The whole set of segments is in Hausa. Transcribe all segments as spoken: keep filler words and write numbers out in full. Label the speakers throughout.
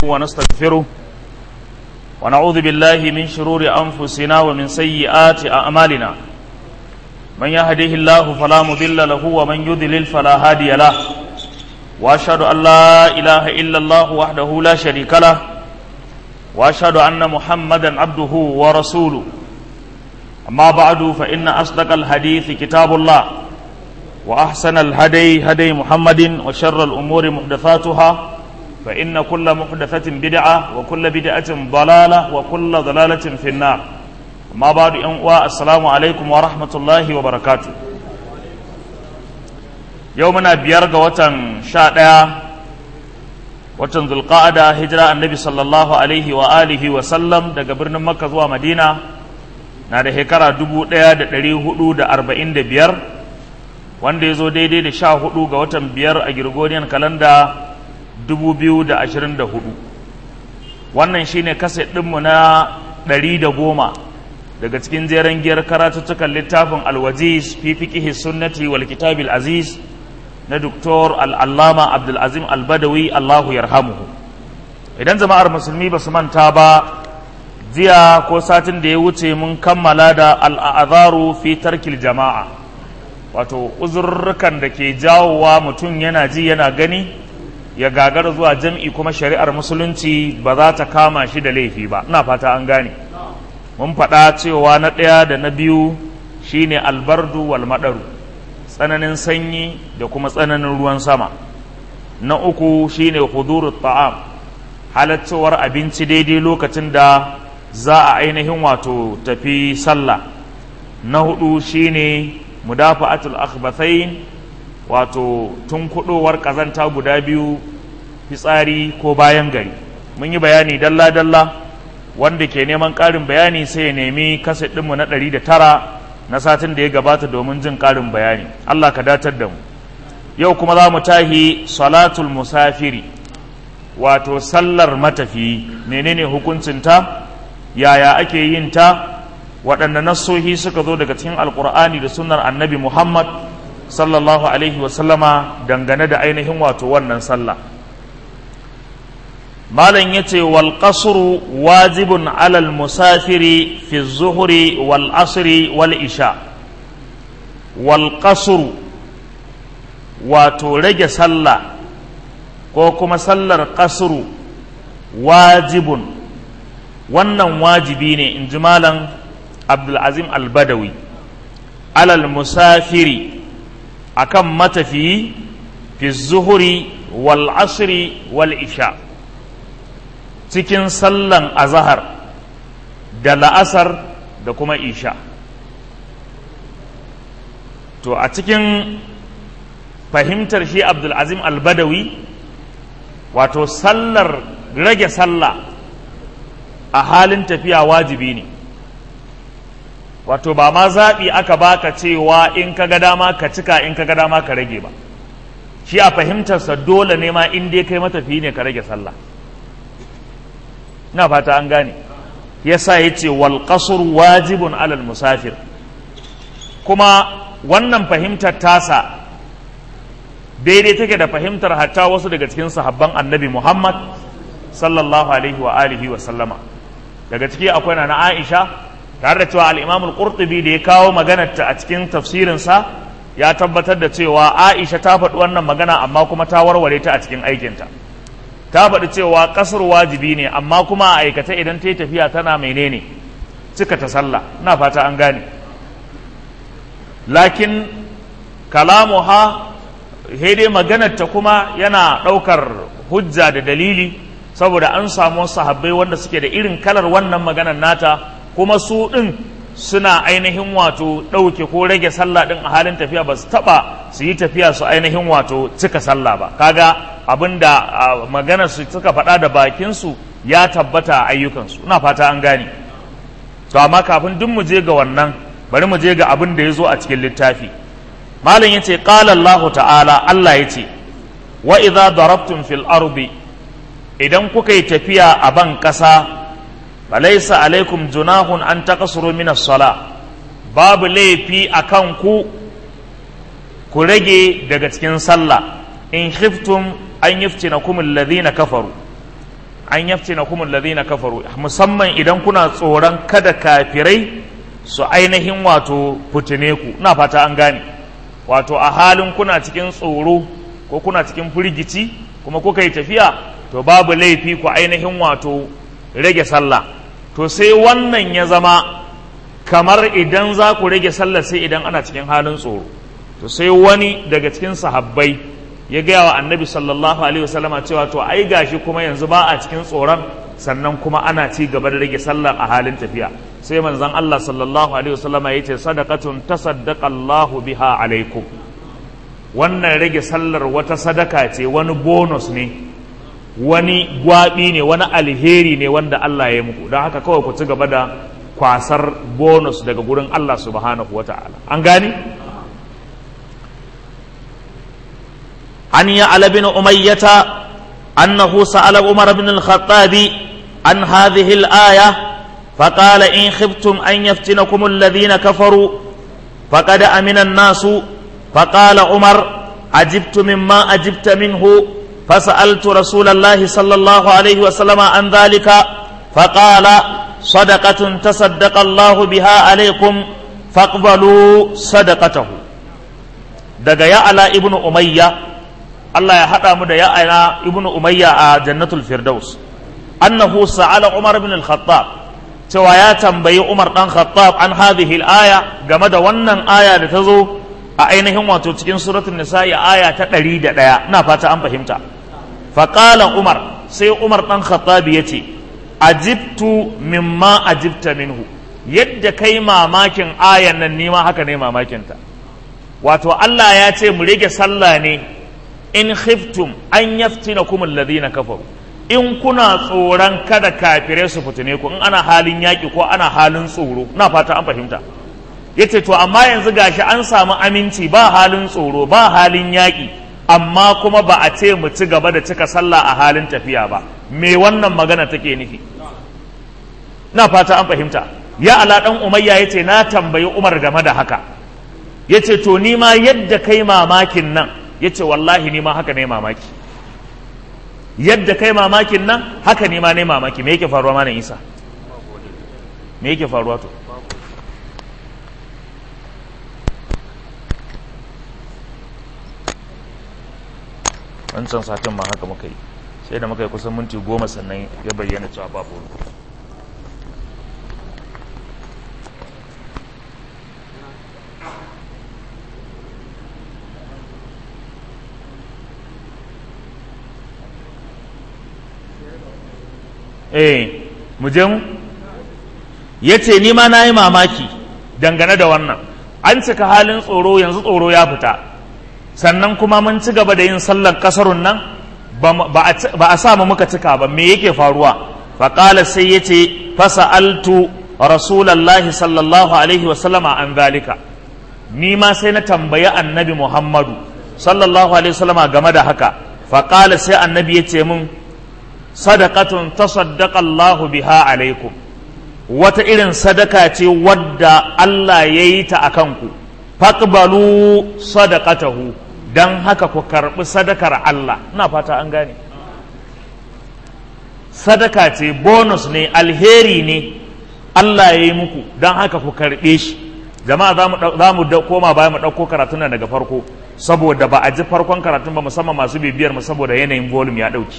Speaker 1: ونستغفره ونعوذ بالله من شرور أنفسنا ومن سيئات أعمالنا من يهده الله فلا مضل له ومن يضلل فلا هادي له وأشهد أن لا إله إلا الله وحده لا شريك له وأشهد أن محمدا عبده ورسوله أما بعد فإن أصدق الحديث كتاب الله وأحسن الهدي هدي محمد وشر الأمور محدثاتها فإن كل محدثة بدعة وكل بدعة ضلالة وكل ضلالة في النار ما بعد أنواع السلام عليكم ورحمة الله وبركاته يومنا بيرغ وطن شادع وطن ذو القاعدة هجرة النبي صلى الله عليه وآله وسلم دا قبرنا مكة ومدينة نادي هكرا دبو دا دا دريه دا أربعين دا بير وان دي زو دي دي دا شاه هدو وطن بير أجرغونيان كالندا dubu biyu da ashirin da hudu wannan shine kaset ɗinmu na ɗari da goma daga cikin jeren giyar karatuttukan littafin alwajiz fi fiqhi sunnati wal kitabil aziz na doktor al'allama abdulazim albadawi allahu yarhamuhu. Idan jama'ar musulmi ba su manta ba, jiya ko satin da ya wuce mun kammala da al'azaru fi tarkil jama'a, wato uzurrukan da ke jawowa mutum yana ji yana gani ya gagara zuwa jam'i kuma shari'ar musulunci ba za ta kama shi da laifi ba. Ina fata an gane. Mun faɗa cewa na ɗaya da na biyu shine albardu wal maɗaru, tsananin sanyi da kuma tsananin ruwan sama. Na uku shine hudurut ta'am, halaccewar abinci daidai lokacin da za a ainihin wato tafi sallah. Na hudu shine mudafa'atul akhbathain, wato tun kudowar kazanta guda biyu, fitsari ko bayan gari. Mun yi bayani dalla-dalla, wanda ke neman ƙarin bayani sai ya nemi kaset ɗinmu na ɗari da tara na satin da ya gabata domin jin ƙarin bayani. Allah ka datar da mu. Yau kuma za mu tahi salatul musafiri, wato sallar matafiyi. Menene hukuncinta, yaya ake yin ta, waɗanne nassohi suka zo daga cikin alƙur'ani da sunnar annabi Muhammad sallallahu alaihi wasallama dangane da ainihin wato wannan sallah. malam yace wal qasru wajibun alal musafiri fi zuhri wal asri wal isha. Wal qasru wato rage sallah ko kuma sallar qasru wajibun, wannan wajibi ne in ji malam Abdulazim Albadawi, alal musafiri akan matafiyi fi zuhuri wal asri wal isha, cikin sallan azahar da la'asar da kuma isha. To a cikin fahimtar shi Abdulazim Albadawi, wato sallar rage sallah a halin tafiya wajibi ne, wato ba ma zaɓi aka baka cewa in ka ga dama ka cika in ka ga dama ka rage ba. Shi a fahimtarsa dole ne ma in dai kai matafi ne ka rage sallah. Ina fata an gane. Yasa yace wal qasr wajibun alal musafir. Kuma wannan fahimtar tasa daidai take da fahimtar hatta wasu daga cikin sahabban Annabi Muhammad sallallahu alaihi wa alihi wa sallama. Daga ciki akwai na Aisha, tare da cewa al-Imam al-Qurtubi da ya kawo maganarta a cikin tafsirinsa ya tabbatar da cewa Aisha ta faɗi wannan magana amma kuma ta warware ta a cikin aikinta. Ta faɗi cewa ƙasar wajibi ne amma kuma a aikata idan ta yi tafiya tana menene cika ta sallah. Ina fata an gane. Lakin kalamuha dai maganarta kuma yana ɗaukar hujja da dalili, saboda an samu sahabbai wanda suke da irin kalar wannan maganar nata, kuma su ɗin suna ainihin wato ɗauke ko rage sallah ɗin a halin tafiya, ba su taɓa su yi tafiya su ainihin wato cika sallah ba. Kaga abin da maganar su suka faɗa da bakinsu ya tabbata a ayyukansu. Ina fata an gane. To amma kafin duk mu je ga wannan, bari mu je ga abin da ya zo a cikin littafi. Malam ya ce qala Allah ta'ala, Allah ya ce wa idza darabtum fil ardi, idan kuka yi tafiya a ban ƙasa, falaisa alaikum junahun an taqsuru min as-sala, babu laifi akan ku ku rage daga cikin sallah, in khiftum an yuftinakum alladhina kafaru, an yaftinakum alladhina kafaru, musamman idan kuna tsoron kada kafirai su ainihin wato fitine ku. Ina fata an gane, wato a halin kuna cikin tsoro ko kuna cikin firgici kuma kuka yi tafiya, to babu laifi ku ainihin wato rage sallah. To sai wannan ya zama kamar idan za ku rage sallah sai idan ana cikin halin tsoro. To sai wani daga cikin sahabbai ya gaya wa annabi sallallahu alaihi wasallama cewa to ai gashi kuma yanzu ba a cikin tsoron, sannan kuma ana ci gaba da rage sallah a halin tafiya. Sai manzon Allah sallallahu alaihi wasallama yace sadaqatun tasaddaqa Allahu biha alaikum, wannan rage sallar wata sadaka ce, wani bonus ne, wani gwabi ne, wani alheri ne wanda Allah ya yi muku. Don haka kawai ku ci gaba da kwasar bonus daga gurin Allah subhanahu wata'ala. An gani? an ya'la bin umayyata annahu sa'ala umar bin al-khattabi an hadhihi al-aya faqala in khiftum an yaftinakum alladhina kafaru faqad amina an-nasu faqala umar ajibtu mimma ajibta minhu fasa'altu rasulallahi sallallahu alayhi wa sallam an dhalika faqala صدقة تصدق الله بها عليكم فاقبلوا صدقته. daga ya'la ibnu umayya, Allah ya hada mu da ya'la ibnu umayya a jannatul firdaus, annahu sa'ala umar ibn al-khattab, cewa ya tambayi umar dan khattab an hadhihi al-aya, game da wannan aya da ta zo a ainihin wato cikin suratul nisa'i aya ta ɗari da ɗaya. ina fata an fahimta. faqala umar, sai umar dan khattab yace ajibtu mimma ajibta minhu, yadda kai mamakin ayan nan nima haka ne mamakinta. Wato Allah ya ce mu rage sallah ne in khiftum an yaftinakum alladhina kafaru, in kuna tsoron kada kafirai su fitine ku, in ana halin yaki ko ana halin tsoro. ina fata an fahimta. Yace to amma yanzu gashi an samu aminci, ba halin tsoro ba halin yaki, amma kuma ba a ce mu ci gaba da cika sallah a halin tafiya ba. Me wannan magana take nufi? Na fata an fahimta. Ya ala dan umayya yace na tambayi Umar game da haka, yace to ni ma yadda kai mamakin nan, yace wallahi ni ma haka ne mamaki, yadda kai mamakin nan haka ni ma ne mamaki. Me yake faruwa malam Isa? Me yake faruwa to? Wancan satin ma haka muka yi, sai da muka yi kusan minti goma sannan ya bayyana cewa babu wani. eh mu je mu yace ni ma nayi mamaki dangane da wannan, an cika halin tsoro, yanzu tsoro ya fita, sannan kuma mun ci gaba da yin sallar kasarun nan ba a sa mu muka cika ba. Me yake faruwa? faqala sai yace fasa'altu rasulullahi sallallahu alaihi wa sallama an zalika, ni ma sai na tambayi annabi Muhammadu sallallahu alaihi wa sallama game da haka. faqala sai annabi yace mun sadaqatun tasaddaqa Allahu biha alaikum, wata irin sadaka ce wadda Allah ya yi ta akan ku, faqbalu sadaqatahu, dan haka ku karbi sadakar Allah. ina fata an gane, sadaka ce, bonus ne, alheri ne Allah ya yi muku, dan haka ku karbe shi. jama'a za mu koma baya mu ɗauko karatun nan daga farko, saboda ba a ji farkon karatun ba, musamman masu bibiyar mu, saboda yanayin volume ya ɗauki.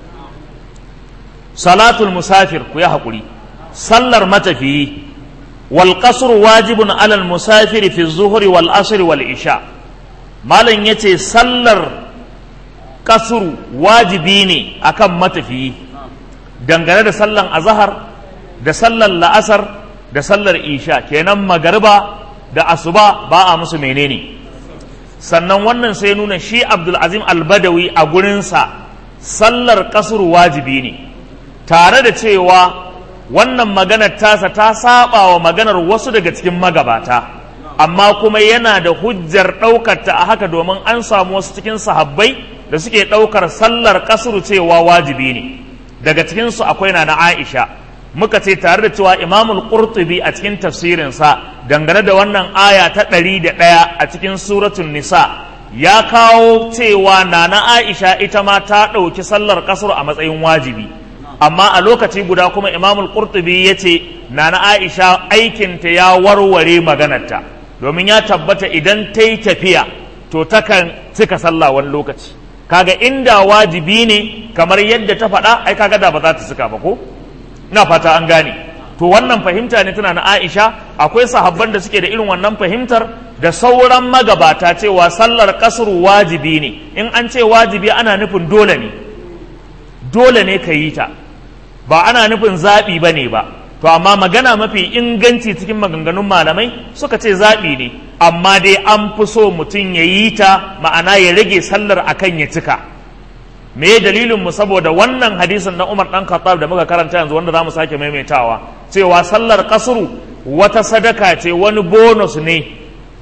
Speaker 1: salatul musafir, ku yi haƙuri, sallar matafiyi, wal qasru wajibun alal musafiri fi zuhri wal asri wal isha. malam yace sallar kasru wajibi ne akan matafiyi dangane da sallan azhar da sallar la'asar da sallar isha, kenan magariba da asuba ba a musu menene. sannan wannan sai nuna shi Abdul Azim Al-Badawi a gurinsa sallar kasru wajibi ne, tare da cewa wannan maganar tasa ta saba wa maganar wasu daga cikin magabata, amma kuma yana da hujjar ɗaukar ta a haka, domin an samu wasu cikin sahabbai da suke ɗaukar sallar kasru cewa wajibi ne. daga cikinsu akwai na na Aisha. muka ce tare da cewa Imamul Qurtubi a cikin tafsirinsa dangane da wannan aya ta ɗari da ɗaya a cikin suratul Nisa ya kawo cewa na na Aisha ita ma ta ɗauki sallar kasru a matsayin wajibi. amma a lokaci guda kuma imamul qurtubi ya ce nana aisha aikinta ya warware maganarta domin ya tabbata idan ta yi tafiya to takan cika sallah wani lokaci kaga inda wajibi ne kamar yadda ta faɗa ai kaga da ba za ta cika ba ko ina fata an gane to wannan fahimta ne tana na aisha akwai sahabban da suke da irin wannan fahimtar da sauran magabata cewa sallar kasru wajibi ne in an ce wajibi ana nufin dole ne dole ne ka yi ta ba ana nufin zaɓi ba ne ba to amma magana mafi inganci cikin maganganun malamai suka ce zaɓi ne amma dai an fi so mutum ya yi ta ma'ana ya rage sallar akan ya cika me dalilin mu saboda wannan hadisin na Umar dan Khattab da muka karanta yanzu wanda zamu sake maimaitawa cewa sallar kasru wata sadaka ce wani bonus ne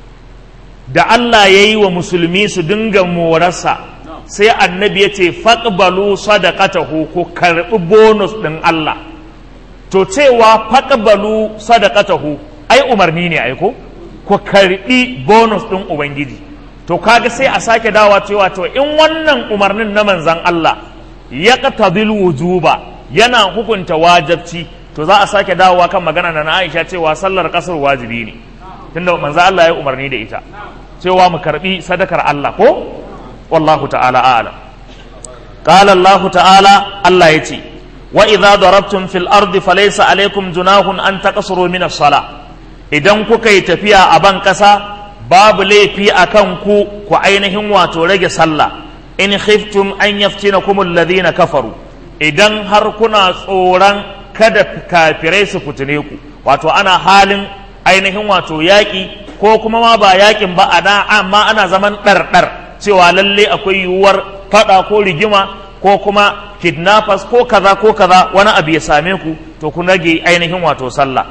Speaker 1: da Allah ya yi wa musulmi su dinga morarsa sai annabi ya ce faqbalu sadaqatahu ko karbi bonus din Allah to cewa faqbalu sadaqatahu ai umarni ne ai ko ko karbi bonus din ubangiji to kaga sai a sake dawa cewa to in wannan umarnin na manzan Allah ya qatadil wujuba yana hukunta wajibci to za a sake dawowa kan magana na Aisha cewa sallar kasar wajibi ne tunda manzan Allah ya umarni da ita cewa mu karbi sadakar Allah ko wallahu ta'ala a'lam qala Allah ta'ala Allah yace wa idza darabtum fil ardi falaysa alaykum junahun an taqsuru min as-salah idan kuka yi tafiya a ban kasa babu laifi a kan ku ku ainihin wato rage sallah in khiftum an yaftinakum alladhina kafaru idan har kuna tsoron kada kafirai su fitine ku wato ana halin ainihin wato yaƙi ko kuma ma ba yaƙin ba ana amma ana zaman ɗarɗar cewa lalle akwai yiwuwar faɗa ko rigima ko kuma kidnappers ko kaza ko kaza wani abu ya same ku to ku rage ainihin wato sallah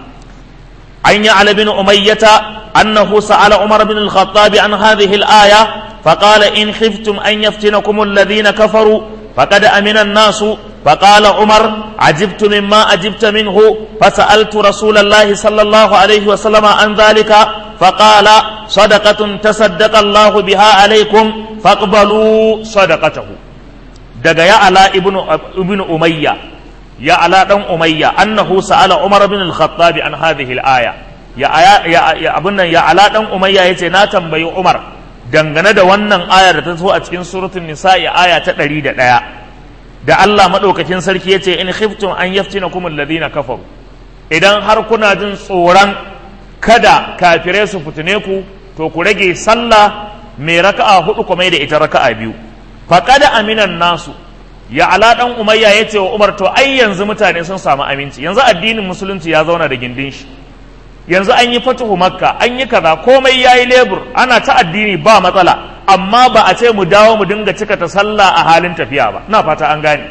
Speaker 1: an yi ala bin umayyata أنه سأل عمر بن الخطاب عن هذه الآية فقال إن خفتم أن يفتنكم الذين كفروا فقد أمن الناس فقال عمر عجبت مما أجبت منه فسألت رسول الله صلى الله عليه وسلم عن ذلك فقال صدقة تصدق الله بها عليكم فاقبلوا صدقته دقا يا على ابن, ابن أمية يا على ابن أمية أنه سأل عمر بن الخطاب عن هذه الآية ya ya abun nan ya ala dan umayya yace na tambayi Umar dangane da wannan ayar da ta zo a cikin suratul nisa'i aya ta ɗari da ɗaya da Allah madaukakin sarki yace in khiftum an yaftinakum alladhina kafaru idan har kuna jin tsoron kada kafirai su fitine ku to ku rage sallah mai raka'a hudu kuma da ita raka'a biyu faqad aminan nasu ya ala dan umayya yace wa Umar to ai yanzu mutane sun samu aminci yanzu addinin musulunci ya zauna da gindin shi yanzu an yi fatuhu makka an yi kaza komai yayi lebur ana ta addini ba matsala amma ba a ce mu dawo mu dinga cika ta sallah a halin tafiya ba na fata an gane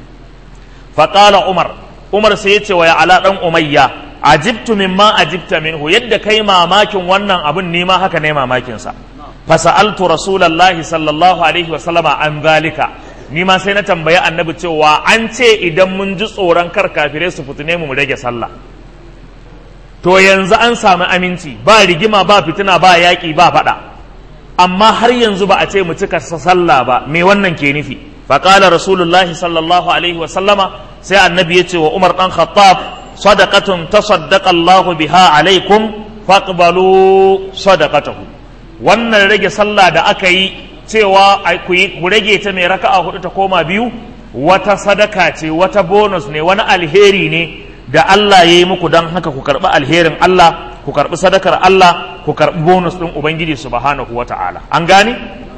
Speaker 1: faqala umar umar sai yace wa ya ala dan umayya ajibtu mimma ajibta minhu yadda kai mamakin wannan abun ni ma haka ne mamakin sa fa sa'altu rasulullahi sallallahu alaihi wa sallama an zalika ni ma sai na tambayi annabi cewa an ce idan mun ji tsoron kar kafirai su fitine mu mu rage sallah to yanzu an samu aminci ba rigima ba fitina ba yaƙi ba faɗa amma har yanzu ba a ce mu cika sallah ba me wannan ke nufi faqala rasulullahi sallallahu alaihi wa sallama sai annabi ya ce wa Umar dan Khattab sadaqatun tasaddaqa Allah biha alaikum faqbalu sadaqatahu wannan rage sallah da aka yi cewa ku rage ta mai raka'a hudu ta koma biyu wata sadaka ce wata bonus ne wani alheri ne da Allah ya yi muku don haka ku karɓi alherin Allah ku karɓi sadakar Allah ku karɓi bonus ɗin Ubangiji subhanahu wa ta'ala an gane?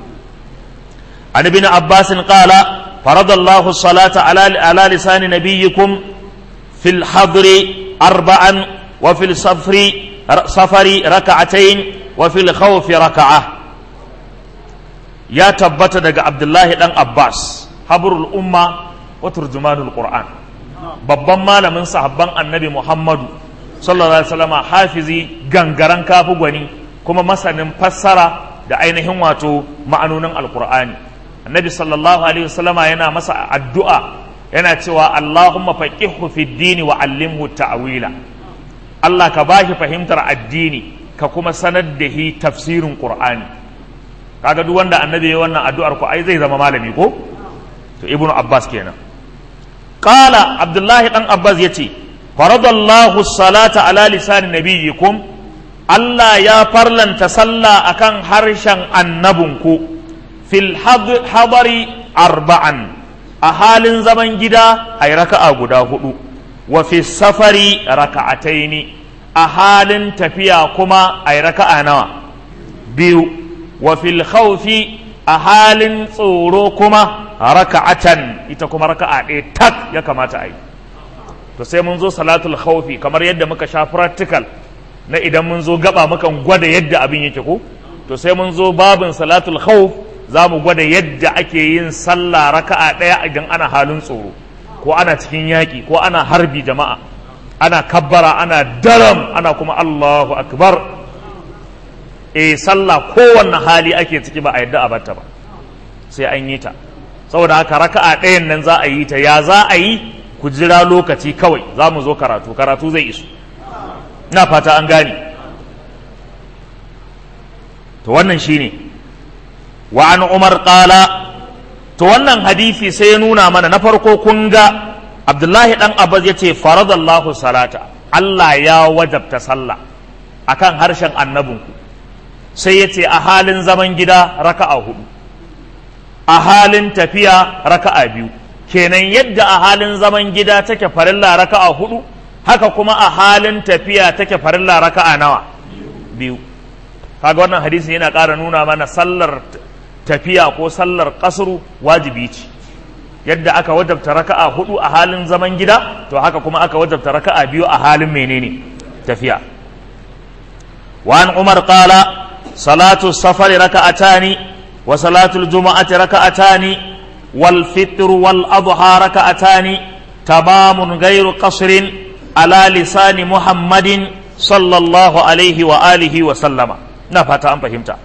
Speaker 1: an ibn Abbas qala faradallahu salata ala ala lisani nabiyyikum fil hadri arba'an wa fil safri safari raka'atayn wa fil khawfi raka'a ya tabbata daga Abdullahi dan Abbas habrul umma wa turjumanul Qur'an babban malamin sahabban annabi Muhammadu sallallahu alaihi wasallam hafizi gangaran kafu gwani kuma masanin fassara da ainihin wato ma'anonin alqur'ani annabi sallallahu alaihi wasallam yana masa addu'a yana cewa Allahumma faqihhu fid dini wa allimhu ta'wila Allah ka bashi fahimtar addini ka kuma sanar da shi tafsirin qur'ani kaga duk wanda annabi ya wannan addu'ar ku ai zai zama malami ko to ibnu abbas kenan qala abdullahi dan abbas yace faradallahu salata ala lisani nabiyyikum Allah ya farlanta sallah akan harshen annabinku fil hadari arba'an a halin zaman gida ay raka'a guda hudu wa fi safari raka'ataini a halin tafiya kuma ay raka'a nawa biyu wa fil khawfi a halin tsoro kuma raka'atan ita kuma raka'a ɗaya tak ya kamata a yi to sai mun zo salatul khawfi kamar yadda muka sha practical na idan mun zo gaba mukan gwada yadda abin yake ko to sai mun zo babin salatul khawf za mu gwada yadda ake yin sallah raka'a ɗaya idan ana halin tsoro ko ana cikin yaƙi ko ana harbi jama'a ana kabbara ana daram ana kuma Allahu akbar eh sallah kowanne hali ake ciki ba a yadda a batta ba sai an yi ta saboda haka raka'a ɗayan nan za a yi ta ya za a yi ku jira lokaci kawai za mu zo karatu karatu zai isu ina fata an gane to wannan shine wa an umar qala to wannan hadisi sai ya nuna mana na farko kun ga Abdullahi dan Abbas yace faradallahu salata Allah ya wajabta sallah akan harshen annabinku sai yace a halin zaman gida raka'a hudu a halin tafiya raka'a biyu kenan yadda a halin zaman gida take farilla raka'a hudu haka kuma a halin tafiya take farilla raka'a nawa biyu kaga wannan hadisi yana ƙara nuna mana sallar tafiya ko sallar kasru wajibi ce yadda aka wajabta raka'a hudu a halin zaman gida to haka kuma aka wajabta raka'a biyu a halin menene tafiya wa an umar qala salatu safari raka'atani wa salatu aljum'ati raka'atani wal fitr wal adha raka'atani tamamun ghayru qasrin ala lisani muhammadin sallallahu alaihi wa alihi wa sallama ina fata an fahimta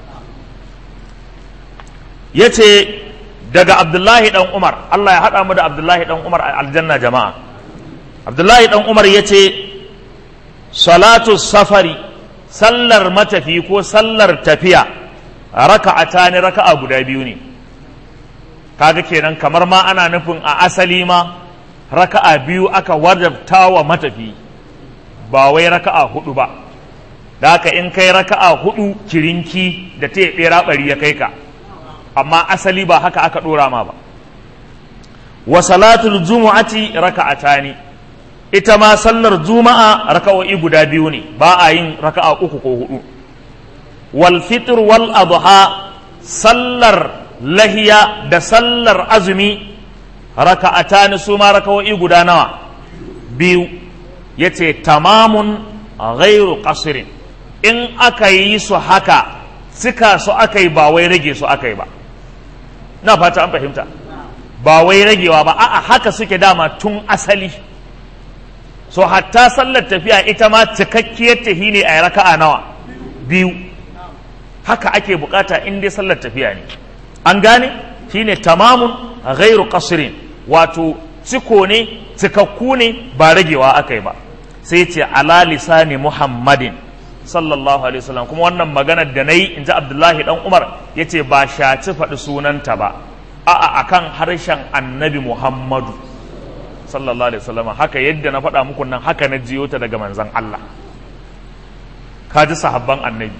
Speaker 1: yace daga Abdullahi dan Umar Allah ya hada mu da Abdullahi dan Umar a aljanna jama'a Abdullahi dan Umar yace salatu safari sallar matafi ko sallar tafiya raka'atani raka'a guda biyu ne kaga kenan kamar ma ana nufin a asali ma raka'a biyu aka wajabta wa matafi ba wai raka'a hudu ba da haka in kai raka'a hudu kirinki da ta yi rabari ya kai ka amma asali ba haka aka dora ma ba wa salatul jumu'ati raka'atani ita ma sallar juma'a raka'o'i guda biyu ne ba a yin raka'a uku ko hudu wal fitr wal adha sallar lahiya da sallar azumi raka'atani su ma raka'o'i guda nawa biyu yace tamamun ghairu qasrin in aka yi su haka cika su aka yi ba wai rage su aka yi ba na fata an fahimta ba wai ragewa ba a'a haka suke dama tun asali so hatta sallar tafiya ita ma cikakkiyar tahi ne a raka'a nawa biyu haka ake bukata in dai sallar tafiya ne an gane shine tamamun ghairu qasrin wato ciko ne cikakku ne ba ragewa aka yi ba sai ce ala lisani muhammadin sallallahu alaihi wasallam kuma wannan maganar da nayi inji Abdullahi dan Umar yace ba shaci faɗi sunanta ba a'a akan harshen annabi Muhammadu sallallahu alaihi wasallam haka yadda na faɗa muku nan haka na jiyo ta daga manzon Allah kaji sahabban annabi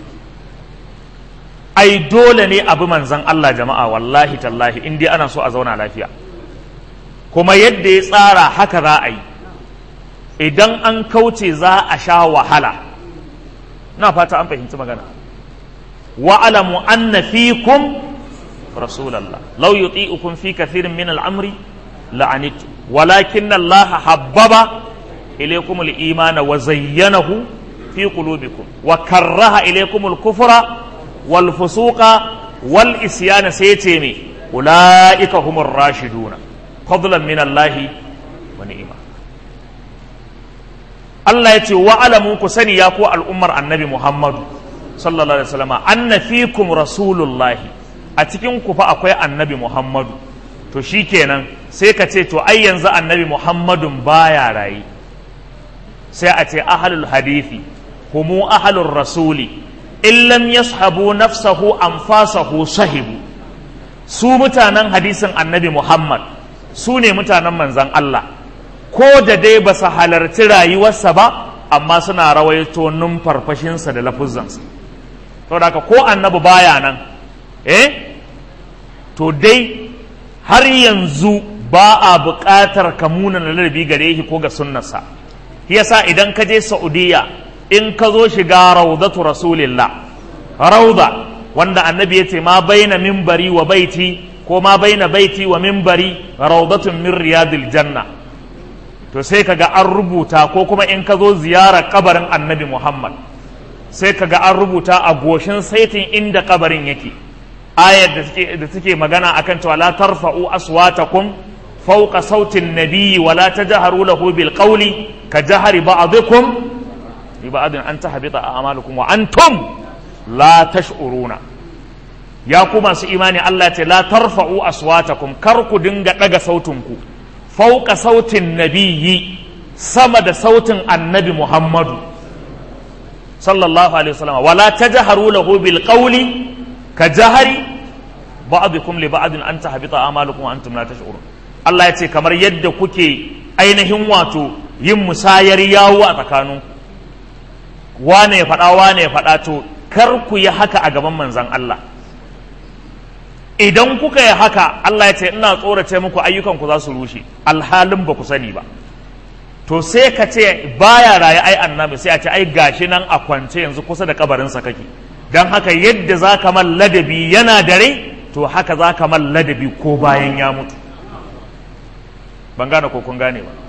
Speaker 1: ai dole ne abu manzon Allah jama'a wallahi tallahi in dai ana so a zauna lafiya kuma yadda ya tsara haka za a yi idan an kauce za a sha wahala na fata an fahimci magana wa alamu anna fikum rasulallah law yuti'ukum fi kathirin min al-amri la'anitu walakinna allaha habbaba ilaykum al-iman wa zayyanahu fi qulubikum wa karraha ilaykum al-kufra wal fusuqa wal isyana sayce me ulaika humur rashiduna fadlan min allahi wa ni'ma Allah ya ce wa alamu ku sani ya ku al'ummar annabi Muhammadu sallallahu alaihi wasallam anna fikum rasulullahi a cikin ku fa akwai annabi Muhammadu to shikenan sai ka ce to ai yanzu annabi Muhammadun baya rayi sai a ce ahlul hadithi humu ahlur rasuli in lam yashabu nafsahu anfasahu sahibu su mutanen hadisin annabi Muhammad su ne mutanen manzan Allah, ko da dai ba su halarci rayuwarsa ba amma suna rawaito numfarfashinsa da lafuzansa. saboda haka ko annabi baya nan eh to dai har yanzu ba a buƙatar ka munana ladabi gare shi ko ga sunnarsa. yasa idan ka je Saudiya in ka zo shiga raudatu rasulillah, rauda wanda annabi ya ce ma baina minbari wa baiti ko ma baina baiti wa minbari raudatun min riyadil janna, to sai kaga an rubuta, ko kuma in ka zo ziyarar kabarin annabi Muhammad sai kaga an rubuta a goshin saitin inda kabarin yake ayar da take da take magana akan cewa la tarfa'u aswatakum fawqa sautin nabiyyi wa la tajharu lahu bil qawli ka jahri ba'dikum bi ba'din an tahbita a'malukum wa antum la tash'uruna. ya ku masu imani Allah ya ce la tarfa'u aswatakum, kar ku dinga daga sautinku fawqa sautin nabiyyi, sama da sautin annabi Muhammadu sallallahu alaihi wasallam, wa la tajharu lahu bil qawli ka jahari ba'dukum li ba'din an tahbita a'malukum wa antum la tash'urun. Allah ya ce kamar yadda kuke ainihin wato yin musayar yawo a tsakaninku, wane ya faɗa wane ya faɗa, to kar ku yi haka a gaban manzon Allah. Idan kuka yi haka Allah ya ce ina tsorace muku ayyukanku za su rushe alhalin ba ku sani ba. To sai ka ce baya raye ai annabi, sai a ce ai gashi nan a kwance yanzu kusa da kabarinsa kake, don haka yadda za ka man ladabi yana dare to haka za ka man ladabi ko bayan ya mutu. Ban gane ko kun gane ba.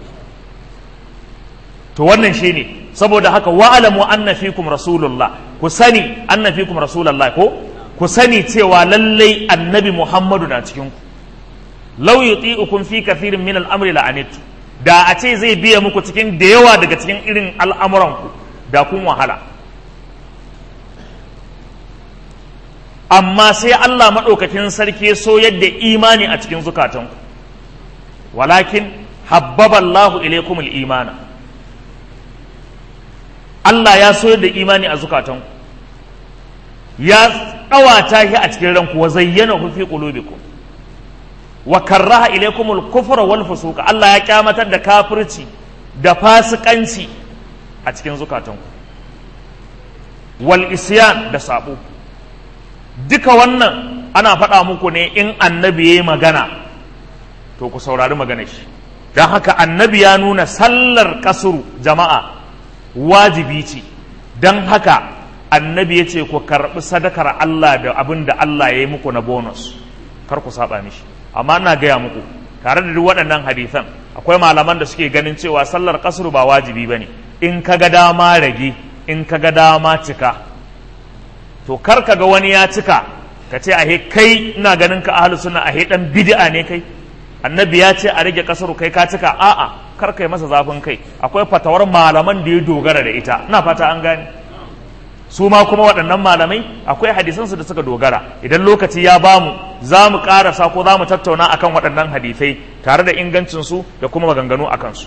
Speaker 1: To wannan shi ne, saboda haka wa'alamu anna fikum rasulullah, ku sani anna fikum rasulullah, ko ku sani cewa lallai annabi Muhammadu na cikin ku. Law yuti'ukum fi kathirin min al-amri la'anittu, da a ce zai biya muku cikin da yawa daga cikin irin al'amuranku da kun wahala. Amma sai Allah maɗaukakin sarki so yadda imani a cikin zukatanku, walakin habbaballahu ilaikumul imana, Allah ya so yadda imani a zukatanku, ya ƙawata shi a cikin ranku, wa zayyana fi qulubikum wa karraha ilaikumul kufra wal fusuqa, Allah ya kyamatar da kafirci da fasikanci a cikin zukatanku, wal isyan da sabo. Duka wannan ana faɗa muku ne in annabi yayi magana to ku saurari maganar shi. Don haka annabi ya nuna sallar kasuru jama'a wajibi ce, don haka annabi ya ce ku karɓi sadakar Allah da abin da Allah ya yi muku na bonus, kar ku saba mishi. Amma ina gaya muku tare da duk waɗannan hadisan akwai malaman da suke ganin cewa sallar kasuru ba wajibi bane, in ka ga dama rage, in ka ga dama cika. To kar ka ga wani ya cika ka ce ahe kai ina ganin ka ahlus sunna ahe dan bid'a ne kai, annabi ya ce a rage kasuru kai ka cika. A'a, kar kai masa zafin kai, akwai fatawar malaman da ya dogara da ita, ina fata an gane. Su ma kuma waɗannan malamai akwai hadisansu da suka dogara. Idan lokaci ya bamu za mu ƙarasa ko za mu tattauna akan waɗannan hadisai tare da ingancinsu da kuma maganganu a kansu.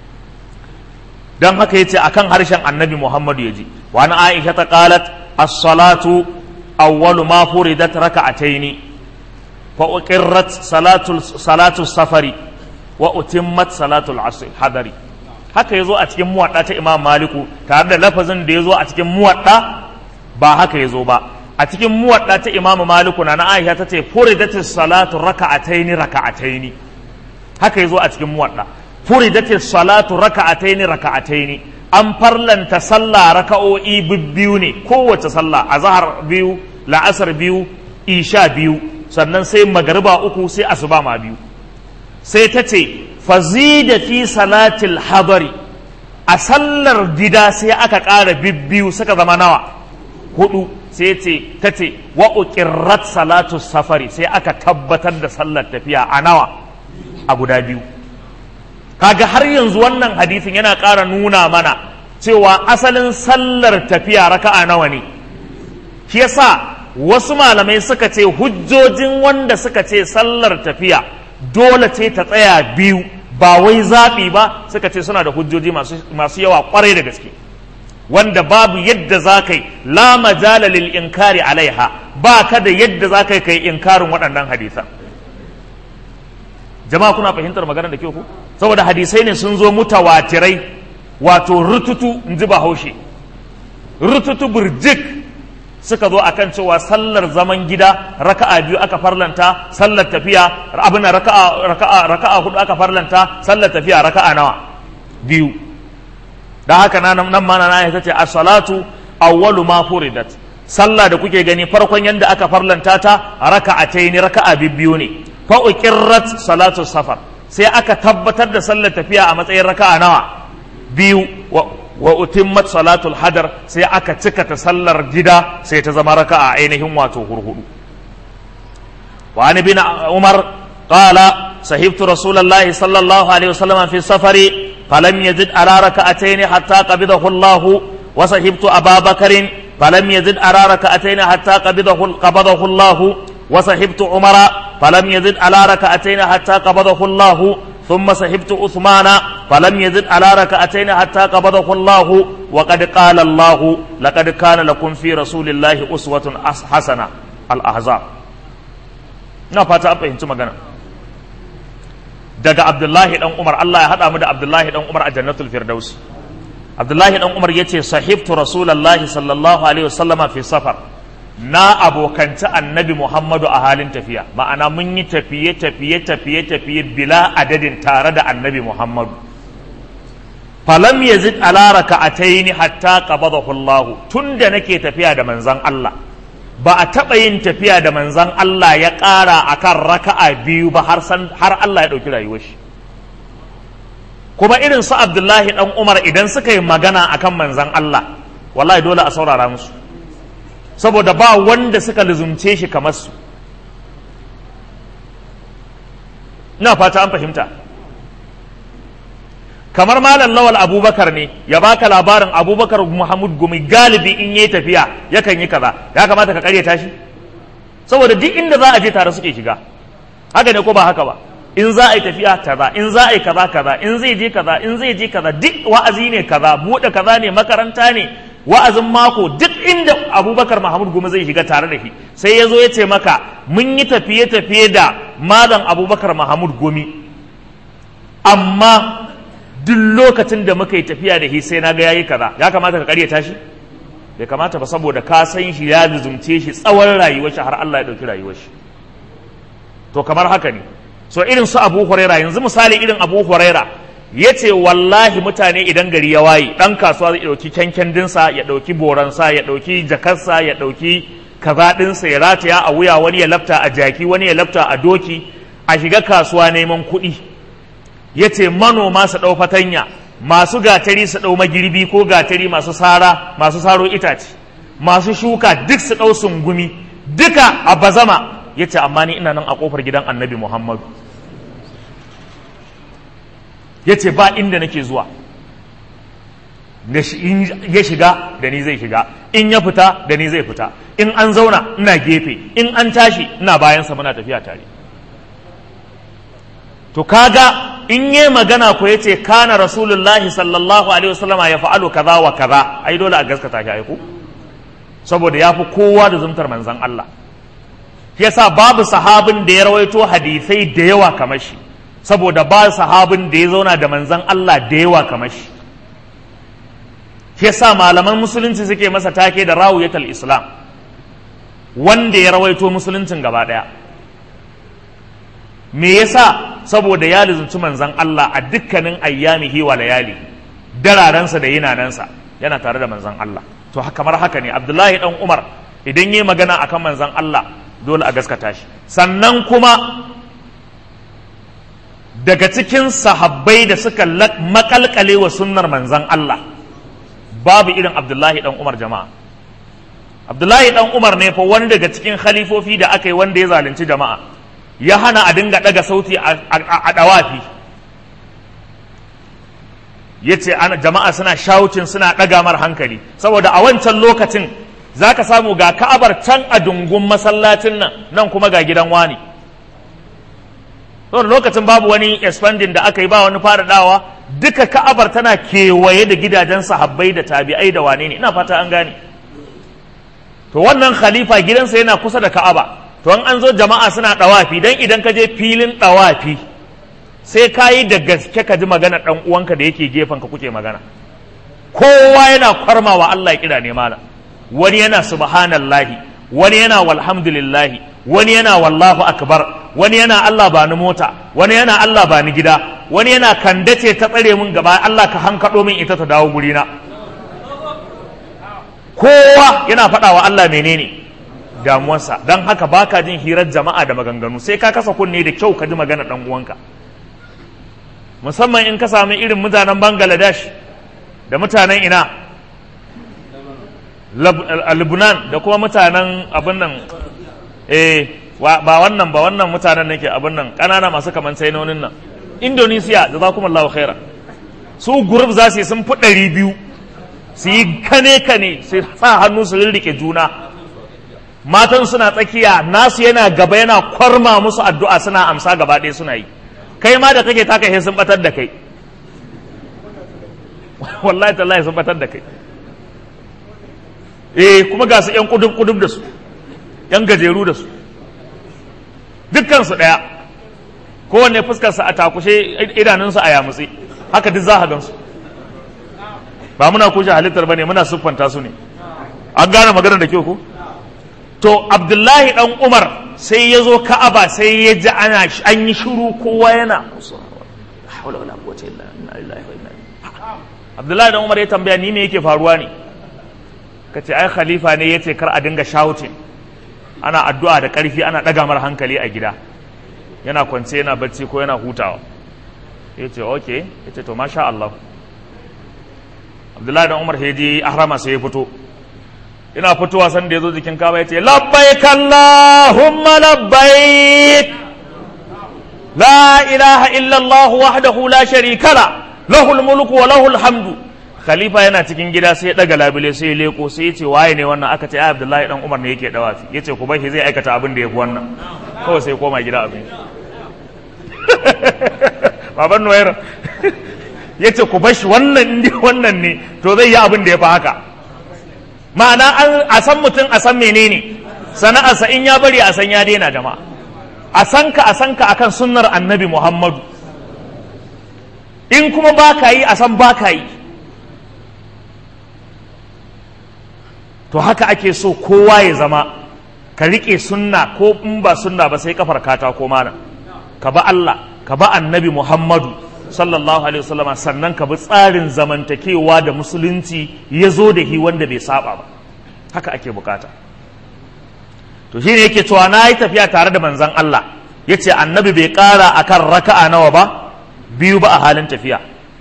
Speaker 1: Don haka ya ce akan harshen annabi Muhammadu ya ji, wa na Aisha ta qalat as-salatu awwalu ma furidat raka'ataini fa uqirrat salatu salatu safari wa utimmat salatu al-asr hadari. Haka yazo a cikin muwadda ta Imam Maliku, tare da lafazin da yazo a cikin muwadda ba haka yazo ba. A cikin muwadda ta Imam Maliku na Aisha ta ce furidatis salatu raka'ataini raka'ataini. Haka yazo a cikin muwadda furidatis salatu raka'ataini raka'ataini. An farlanta sallah raka'o'i biyu ne, kowace sallah azhar biyu, la'asar biyu, isha biyu, sannan sai magariba uku, sai asuba ma biyu. Sai ta ce fazida fi salatil hadari, a sallar gida sai aka ƙara bibbiyu suka zama nawa hudu. Sai ce ta ce wa uqirrat salatu safari, sai aka tabbatar da sallar tafiya a nawa a guda biyu. Kaga har yanzu wannan hadisin yana ƙara nuna mana cewa asalin sallar tafiya raka'a nawa ne. Shi yasa wasu malamai suka ce hujjojin wanda suka ce sallar tafiya dole ce ta tsaya biyu ba wai zaɓi ba, suka ce suna da hujjoji masu, masu yawa ƙwarai da gaske, wanda babu yadda za ka yi la majala lil inkari alaiha, ba ka da yadda za ka yi kai inkarin waɗannan hadisan. jama'a kuna fahimtar maganar da ke ku saboda hadisai ne sun zo mutawatirai wato rututu in ji bahaushe rututu burjik suka zo akan cewa sallar zaman gida raka'a biyu aka farlanta sallar tafiya abin raka'a raka'a raka'a hudu aka farlanta sallar tafiya raka'a nawa biyu da haka nan nan ma na ita ce as-salatu awwalu ma furidat sallah da kuke gani farkon yanda aka farlanta ta raka'atayn raka'a biyu ne fa uqirrat salatu safar sai aka tabbatar da sallar tafiya a matsayin raka'a nawa biyu wa utimmat salatul hadar sai aka cika ta sallar gida sai ta zama raka'a ainihin wato hurhudu wa an ibn umar qala sahibtu rasulullahi sallallahu alaihi wasallam fi safari falam yazid ala raka'atayn hatta qabidahu Allah wa sahibtu Aba Bakarin falam yazid ala raka'atayn hatta qabidahu qabadahu Allah wa sahibtu Umara falam yazid ala raka'atayn hatta qabadahu Allah ثم صحبت عثمان فلم يزد على ركعتين حتى قبضه الله وقد قال الله لقد كان لكم في رسول الله أسوة حسنة الأحزاب na fata an fahimci magana daga Abdullahi dan Umar Allah ya hada mu da Abdullahi dan Umar a Jannatul Firdaus Abdullahi dan Umar yace sahibtu Rasulullahi sallallahu alaihi wasallama fi safar na abokanci annabi Muhammadu a halin tafiya ma'ana mun yi tafiye tafiye tafiye tafiye bila adadin tare da annabi Muhammadu falam yazid ala raka'ataini hatta qabadahu Allah tunda nake tafiya da manzon Allah ba a taba yin tafiya da manzon Allah ya ƙara akan raka'a biyu ba har san har Allah ya dauki rayuwar shi kuma irin su Abdullahi dan Umar idan suka yi magana akan manzon Allah wallahi dole a saurara musu saboda ba wanda suka luzumce shi kamar su ina fata an fahimta kamar malam lawal abubakar ne ya baka labarin abubakar muhammad gumi galibi in yi tafiya yakan yi kaza ya kamata ka karyata shi saboda duk inda za a je tare suke shiga haka ne ko ba haka ba in za a yi tafiya kaza in za a yi kaza kaza in zai je kaza in zai je kaza duk wa'azi ne kaza buɗe kaza ne makaranta ne wa'azin mako duk inda abubakar mahamud gumi zai shiga tare da shi sai ya zo ya ce maka mun yi tafiye-tafiye da malam abubakar mahamud gumi amma duk lokacin da muka yi tafiya da shi sai na ga yayi kaza ya kamata ka karyata shi bai kamata ba saboda ka san shi ya zumce shi tsawon rayuwar shi har Allah ya dauki rayuwar shi to kamar haka ne so irin su Abu Huraira yanzu misali irin Abu Huraira ya ce wallahi mutane idan gari ya waye ɗan kasuwa zai ɗauki kyankyandinsa ya ɗauki boransa ya ɗauki jakarsa ya ɗauki kazaɗinsa ya rataya a wuya wani ya lafta a jaki wani ya lafta a doki a shiga kasuwa neman kuɗi ya ce manoma su ɗau fatanya masu gatari su ɗau magirbi ko gatari masu sara masu saro itace masu shuka duk su ɗau sungumi duka a bazama ya ce amma ni ina nan a ƙofar gidan annabi Muhammadu ya ce ba inda nake zuwa ya shiga da ni zai shiga in ya fita da ni zai fita in an zauna ina gefe in an tashi ina bayansa muna tafiya tare to kaga in yi magana ko ya ce kana rasulullahi sallallahu alaihi wasallama ya fa'alu kaza wa kaza ai dole a gaskata shi aiku saboda ya fi kowa da zumtar manzan Allah yasa babu sahabin da ya rawaito hadisai da yawa kamar shi saboda ba sahabin da ya zauna da manzan Allah da yawa kamar shi yasa malaman musulunci suke masa take da rawiyatul islam wanda ya rawaito musuluncin gaba daya me yasa saboda ya lizunci manzan Allah a dukkanin ayyamihi wa layali dararansa da yinanansa yana tare da manzan Allah to kamar haka ne Abdullahi dan Umar idan yayi magana akan manzan Allah dole a gaskata shi sannan kuma daga cikin sahabbai da suka makalkale wa sunnar manzan Allah babu irin Abdullahi dan Umar jama'a Abdullahi dan Umar ne fa wani daga cikin khalifofi da aka yi wanda ya zalunci jama'a ya hana a dinga daga sauti a dawafi yace ana jama'a suna shawucin suna daga mar hankali saboda a wancan lokacin zaka samu ga Ka'abar can a dungun masallacin nan nan kuma ga gidan wani to lokacin babu wani expanding da aka yi ba wani faɗaɗawa duka Ka'abar tana kewaye da gidajen sahabbai da tabi'ai da wane ne ina fata an gane to wannan khalifa gidansa yana kusa da Ka'aba to an zo jama'a suna dawafi dan idan ka je filin dawafi sai ka yi da gaske ka ji magana ɗan uwanka da yake gefen ka kuke magana. Kowa yana kwarmawa Allah ya kira ne malam, wani yana subhanallahi, wani yana walhamdulillahi, wani yana wallahu akbar, wani yana Allah ba ni mota, wani yana Allah ba ni gida, wani yana kandace ta tsare min gaba, Allah ka hankaɗo min ita ta dawo gurina. Kowa yana faɗa wa Allah menene damuwarsa. Don haka baka jin hirar jama'a da maganganu, sai ka kasa kunne da kyau ka ji magana ɗan uwanka, musamman in ka sami irin mutanen Bangladesh da mutanen ina Lebanon da kuma mutanen abin nan, eh ba wannan ba wannan mutanen nake abin nan ƙanana masu kaman sainonin nan, Indonesia jazakumullahu khaira, su group za su yi sun fi ɗari biyu su yi kane kane su sa hannu su rirrike juna, matan suna tsakiya, nasu yana gaba yana kwarma musu addu'a suna amsa gaba ɗaya suna yi, kai ma da kake taka he sun batar da kai wallahi tallahi sun batar da kai. Eh kuma ga su yan kudub kudub da su, yan gajeru da su, dukkan su daya, kowanne fuskar sa a takushe, idanun su a yamutse, haka duk za ka gansu. Ba muna kushe halittar bane, muna siffanta su ne. An gane maganar da kyau ko? To Abdullahi dan Umar sai ya zo Ka'aba sai ya ji ana an yi shiru, kowa yana hawla wala quwwata illa billah. Abdullahi dan Umar ya tambaya, ni me yake faruwa ne? Kace ai khalifa ne yace kar a dinga shouting, ana addu'a da karfi, ana daga mar hankali a gida, yana kwance yana bacci ko yana hutawa. Yace okay, yace to masha Allah. Abdullahi dan Umar heji ahrama sai ya fito, ina fitowa san da yazo jikin Kaaba yace labbaik Allahumma labbaik la ilaha illa Allah wahdahu la sharika la lahul mulku wa lahul hamdu. Khalifa yana cikin gida sai ya daga labule sai ya leko sai ya ce waye ne wannan? Aka ce ai Abdullahi dan Umar ne yake dawafi. Yace ku bar shi zai aikata abin da yafi wannan. Kawai sai koma gida abin. Baban Noyar yace ku bar shi wannan ne wannan ne to zai yi abin da yafi haka. Ma'ana an a san mutum a san menene sana'arsa, in ya bari a san ya daina jama'a. A san ka a san ka akan sunnar Annabi Muhammadu. In kuma baka yi a san baka yi. To haka ake so kowa ya zama, ka riƙe sunna, ko in ba sunna ba sai kafar katako mana, ka ba Allah, ka ba Annabi Muhammadu sallallahu alaihi wasallama, sannan ka bi tsarin zamantakewa da musulunci ya zo da shi wanda bai saba ba. Haka ake bukata. To shine yake cewa na yi tafiya tare da manzon Allah, yace Annabi bai ƙara akan raka'a nawa ba, biyu ba a halin tafiya,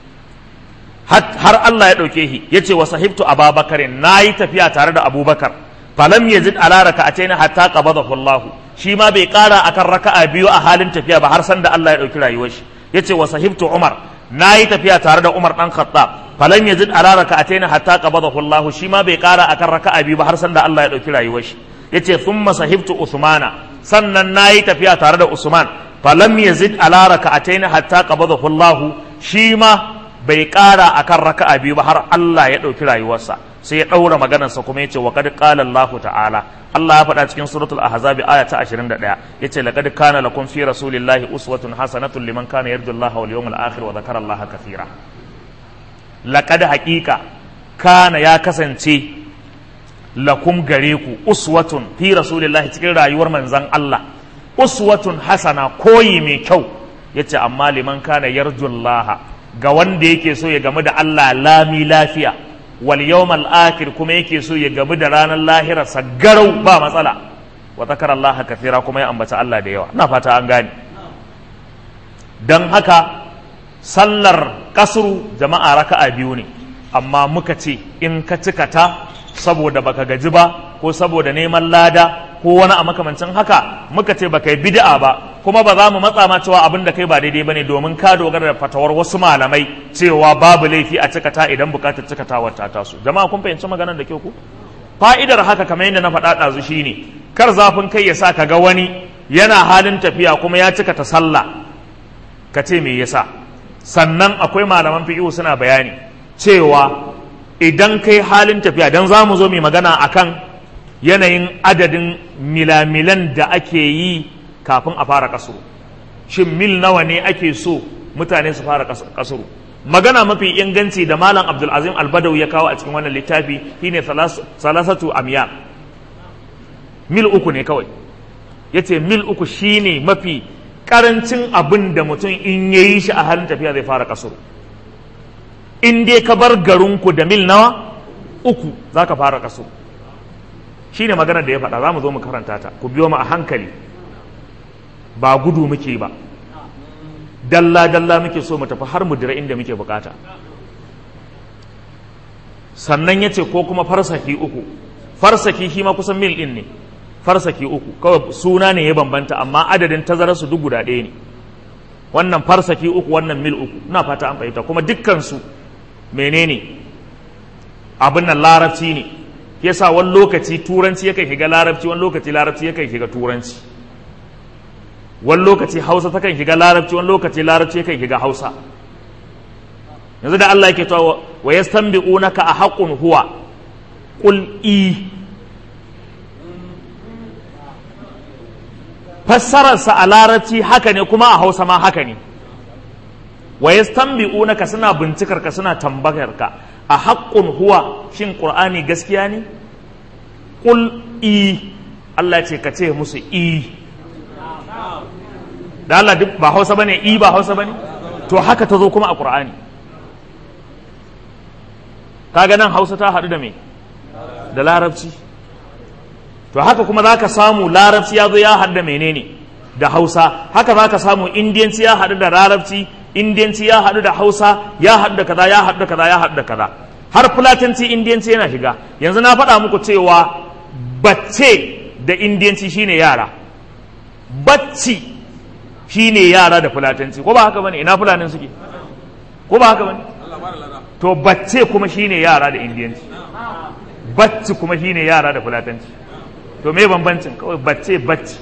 Speaker 1: har Allah ya ɗauke shi. Ya ce wa sahibtu Ababakar, na yi tafiya tare da Abubakar, falam yazid ala raka'atayn hatta qabadahu Allah, shi ma bai ƙara akan raka'a biyu a halin tafiya ba har san da Allah ya ɗauki rayuwar shi. Ya ce wa sahibtu Umar, na yi tafiya tare da Umar dan Khattab, falam yazid ala raka'atayn hatta qabadahu Allah, shi ma bai ƙara akan raka'a biyu ba har san da Allah ya ɗauki rayuwar shi. Ya ce thumma sahibtu Uthmana, sannan na yi tafiya tare da Usman, falam yazid ala raka'atayn hatta qabadahu Allah, shi ma bai ƙara akan raka'a biyu ba har Allah ya ɗauki rayuwarsa. Sai ya ɗaura maganarsa kuma ya ce wa qad qala Allah ta'ala, Allah ya faɗa cikin suratul ahzab aya ta ashirin da ɗaya, yace laqad kana lakum fi rasulillahi uswatun hasanatun liman kana yarju Allah wal yawmal akhir wa dhakara Allah kathira. Laqad haqiqa kana ya kasance lakum gare ku uswatun fi rasulillahi, cikin rayuwar manzon Allah, uswatun hasana, koyi mai kyau, yace amma liman kana yarju Allah, ga wanda yake so ya gamu da Allah lami lafiya, wal yawmal akhir, kuma yake so ya gamu da ranar lahira garau ba matsala, wa zakara Allah kathira, kuma ya ambata Allah da yawa. Ina fata an gane. Dan haka sallar kasru jama'a raka'a biyu ne, amma muka ce in ka cika ta saboda baka gaji ba ko saboda neman lada ko wani a makamancin haka, muka ce baka yi bid'a ba, kuma ba za mu matsa ma cewa abin da kai ba daidai bane, domin ka dogara da fatawar wasu malamai cewa babu laifi a cikata idan bukatar cikatawar ta taso. Jama'a kun fahimci maganar da kyau ku? Fa'idar haka kamar yadda na faɗa ɗazu shine, kar zafin kai ya sa ka ga wani yana halin tafiya kuma ya cika ta sallah, ka ce me yasa. Sannan akwai malaman fiqh suna bayani cewa idan kai halin tafiya, dan za mu zo mu magana akan yanayin adadin milamilan da ake yi kafin a fara kasuru. Shin mil nawa ne ake so mutane su fara kasuru. Magana mafi inganci da Malam Abdul Azim Al-Badawi ya kawo a cikin wannan littafi shine salasatu amyal, mil uku ne kawai. Yace mil uku shine mafi karancin abin da mutum in yayi shi a halin tafiya zai fara kasuru. In dai ka bar garinku da mil nawa uku zaka fara kasuru. Shine maganar da ya faɗa, za mu zo mu karanta ta, ku biyo mu a hankali, ba gudu muke ba, dalla dalla muke so mu tafi har mu dira inda muke bukata. Sannan yace ko kuma farsaki uku, farsaki shi ma kusan mil din ne, farsaki uku kawai suna ne ya bambanta amma adadin tazararsu duk guda ɗaya ne. Wannan farsaki uku, wannan mil uku, ina fata an fahimta. Kuma dukkan su menene abin nan larabci ne, yasa wani lokaci turanci yakan shiga larabci, wani lokaci larabci yakan shiga turanci, wani lokaci hausa takan shiga larabci, wani lokaci larabci yakan shiga hausa. Yanzu da Allah yake cewa wa yastanbi'unaka a haqqun huwa qul i, fassararsa a larabci haka ne kuma a hausa ma haka ne. Wa yastanbi'unaka suna bincikar ka, suna tambayar ka a haqqun huwa, shin qur'ani gaskiya ne? Qul i, Allah ce ka ce musu i. Da Allah duk ba hausa bane, i ba hausa bane, to haka ta zo kuma a qur'ani. Kaga nan hausa ta haɗu da me? Da larabci. To haka kuma za ka samu larabci ya zo ya haɗu da menene? Da hausa. Haka za ka samu indiyanci ya haɗu da larabci, indiyanci ya haɗu da hausa, ya haɗu da kaza, ya haɗu da kaza, ya haɗu da kaza. Har fulatanci indiyanci yana shiga. Yanzu na faɗa muku cewa bacce da indiyanci shine yara, bacci shine yara da fulatanci, ko ba haka bane? Ina fulanin suke? Ko ba haka bane? To bacce kuma shine yara da indiyanci, bacci kuma shine yara da fulatanci. To me bambancin? Kawai bacce bacci.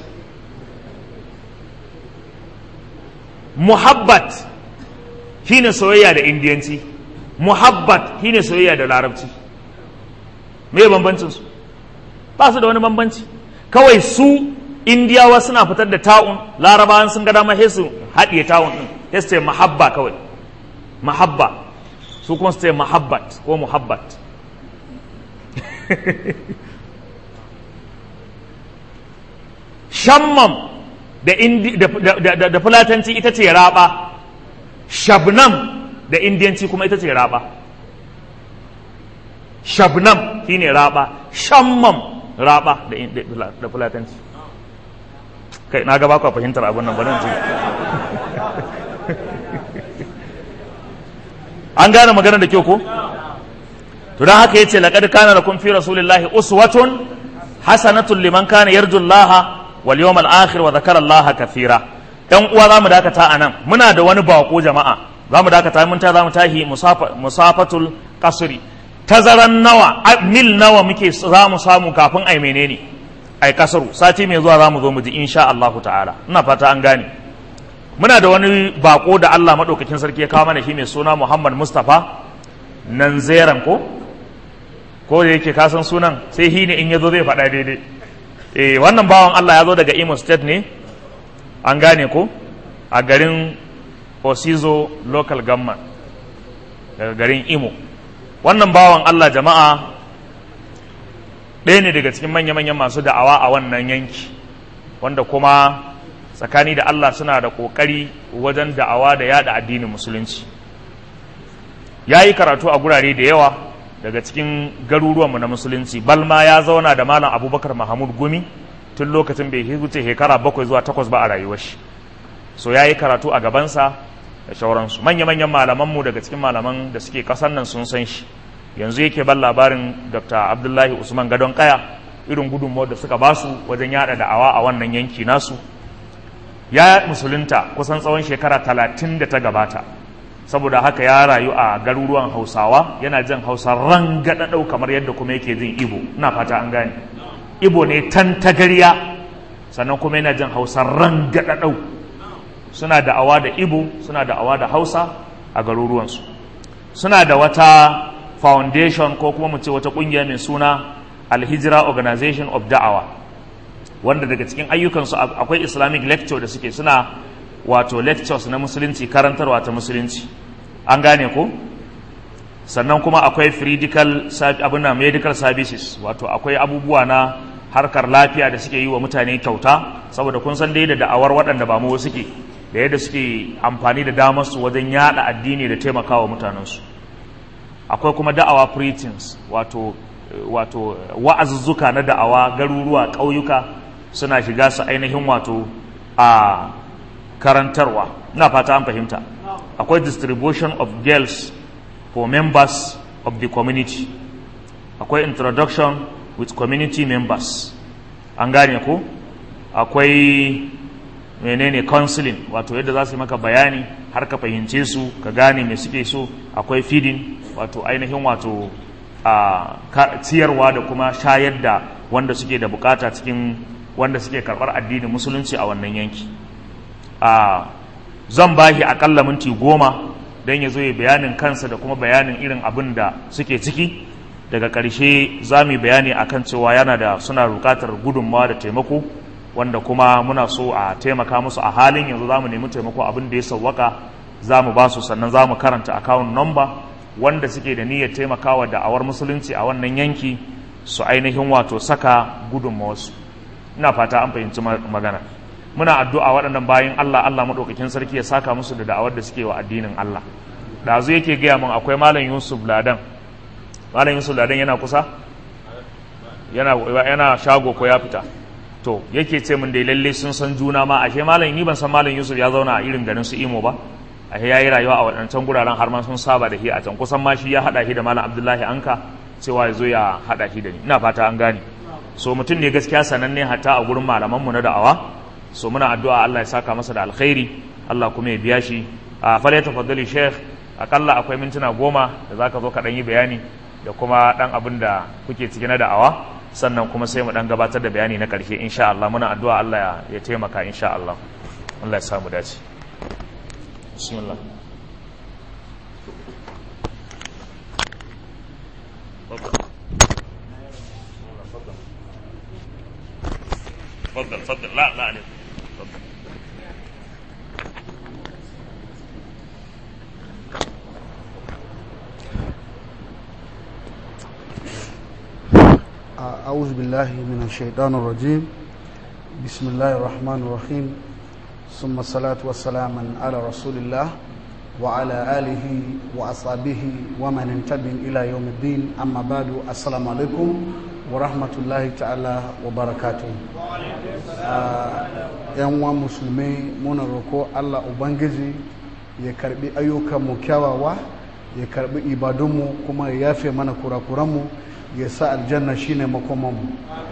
Speaker 1: Muhabbat shine soyayya da indiyanci, muhabbat shine soyayya da larabci. Me bambancin su? Ba su da wani bambanci. Kawai su indiyawa suna fitar da ta'un, larabawan sun ga dama sai su haɗiye ta'un din, sai su ce mahabba kawai, mahabba. Su kuma su ce mahabbat ko muhabbat. Shammam da, indi, da, da, da, da fulatanci ita ce raba, shabnam da indiyanci kuma ita ce raba. Shabnam shine raba, shammam raba da, da fulatanci. Kai na ga ba ku fahimtar abin nan, bari in ci. An gane magana da kyau ko? To dan haka yace laqad kana lakum fi rasulillahi uswatun hasanatun liman kana yarju Allah wal yawmal akhir wa dhakara Allah kathira. Dan uwa zamu dakata anan. Muna da wani bako jama'a. Zamu dakata mun ta zamu tahi musafa musafatul qasri. Tazaran nawa mil nawa muke zamu samu kafin ai menene? Ai kasaru. Sati mai zuwa zamu zo mu ji insha Allah ta'ala. Ina fata an gane. Muna da wani bako da Allah madaukakin sarki ya kawo mana shi mai suna Muhammad Mustafa nan zeran ko ko da yake kasan sunan sai hi ne in yazo zai faɗa daidai. Eh wannan bawan Allah ya zo daga Imo State ne, an gane ko, a garin Osizo local government, daga garin Imo. Wannan bawan Allah jama'a ɗaya ne daga cikin manya-manyan masu da'awa a wannan yanki, wanda kuma tsakani da Allah suna da ƙoƙari wajen da'awa da yada addinin musulunci. Ya yi karatu a gurare da yawa daga cikin garuruwanmu na musulunci, balma ya zauna da Malam Abubakar Mahamud Gumi tun lokacin bai wuce shekara bakwai zuwa takwas ba a rayuwar shi. So ya yi karatu a gabansa da shauransu. Manya-manyan malamanmu daga cikin malaman da suke ƙasar nan sun san shi. Yanzu yake ban labarin Doctor Abdullahi Usman Gadon Kaya, irin gudunmawar da suka basu wajen yada da'awa a wannan yanki nasu. Ya musulunta kusan tsawon shekara talatin da ta gabata, saboda haka ya rayu a garuruwan Hausawa, yana jin Hausa rangadadau kamar yadda kuma yake jin Ibo. Ina fata an gane. Ibo ne tantagariya, sannan kuma yana jin Hausa rangadadau. Suna da'awa da Ibo, suna da'awa da Hausa a garuruwansu. Suna da wata foundation ko kuma mu ce wata kungiya mai suna Al-Hijra Organization of Da'awa, wanda daga cikin ayyukansu akwai Islamic lecture da suke, suna wato lectures na musulunci, karantarwa ta musulunci, an gane ko. Sannan kuma akwai medical abuna medical services, wato akwai abubuwa na harkar lafiya da suke yi wa mutane kyauta, saboda kun san dai da da'awar waɗanda ba mu suke da yadda suke amfani da damar su wajen yada addini da taimakawa mutanensu. Akwai kuma da'awa preachings, wato wato wa'azuzzuka na da'awa garuruwa, ƙauyuka, suna shiga su ainihin wato a karantarwa. Ina fata an fahimta. Akwai distribution of girls for members of the community. Akwai introduction with community members, an gane ko. Akwai menene counseling, wato yadda za su yi maka bayani har ka fahimce su, ka gane me suke so. Akwai feeding, wato ainihin wato a ciyarwa da kuma shayar da wanda suke da bukata cikin wanda suke karɓar addinin musulunci a wannan yanki. A zan bashi akalla minti goma don ya zo ya bayanin kansa da kuma bayanin irin abin da suke ciki. Daga ƙarshe za mu yi bayani akan cewa yana da suna buƙatar gudunmawa da taimako, wanda kuma muna so a taimaka musu a halin yanzu. Za mu nemi taimako abin da ya sauwaka za mu ba su, sannan za mu karanta account number wanda suke da niyyar taimakawa da'awar musulunci a wannan yanki su ainihin wato saka gudunmawarsu. Ina fata an fahimci magana. Muna addu'a waɗannan bayan Allah, Allah maɗaukakin sarki ya saka musu da da'awar da suke wa addinin Allah. Ɗazu yake gaya min akwai Malam Yusuf Ladan. Malam Yusuf Ladan yana kusa? Yana, yana shago ko ya fita? To, yake ce min dai lalle sun san juna ma, ashe Malam, ni ban san Malam Yusuf ya zauna a irin garin su Imo ba. Ashe ya yi rayuwa a waɗancan guraren har ma sun saba da shi a can. Kusan ma shi ya haɗa shi da Malam Abdullahi Anka cewa ya zo ya haɗa shi da ni. Ina fata an gane. So mutum ne gaskiya sananne hatta a gurin malamanmu na da'awa. So muna addu'a Allah ya saka masa da alkhairi, Allah kuma ya biya shi. A fal ya tafaddali Sheikh, akalla akwai mintuna goma da zaka zo ka dan yi bayani da kuma dan abin da kuke ciki na da'awa, sannan kuma sai mu dan gabatar da bayani na karshe insha Allah. Muna addu'a Allah ya, ya taimaka insha Allah. Allah ya samu dace. Bismillah. تفضل تفضل لا لا عليك تفضل.
Speaker 2: أعوذ بالله من الشيطان الرجيم. بسم الله الرحمن الرحيم. ثم الصلاة والسلام على رسول الله وعلى آله وأصحابه ومن انتبه إلى يوم الدين. أما بعد، السلام عليكم warahmatullahi ta'ala wa barakatuh. yan wa musulmai, muna roko Allah ubangiji ya karbi ayyukan mu kyawawa, ya karbi ibadunmu, kuma ya yafe mana kurakuranmu, ya sa aljanna shine makomanmu.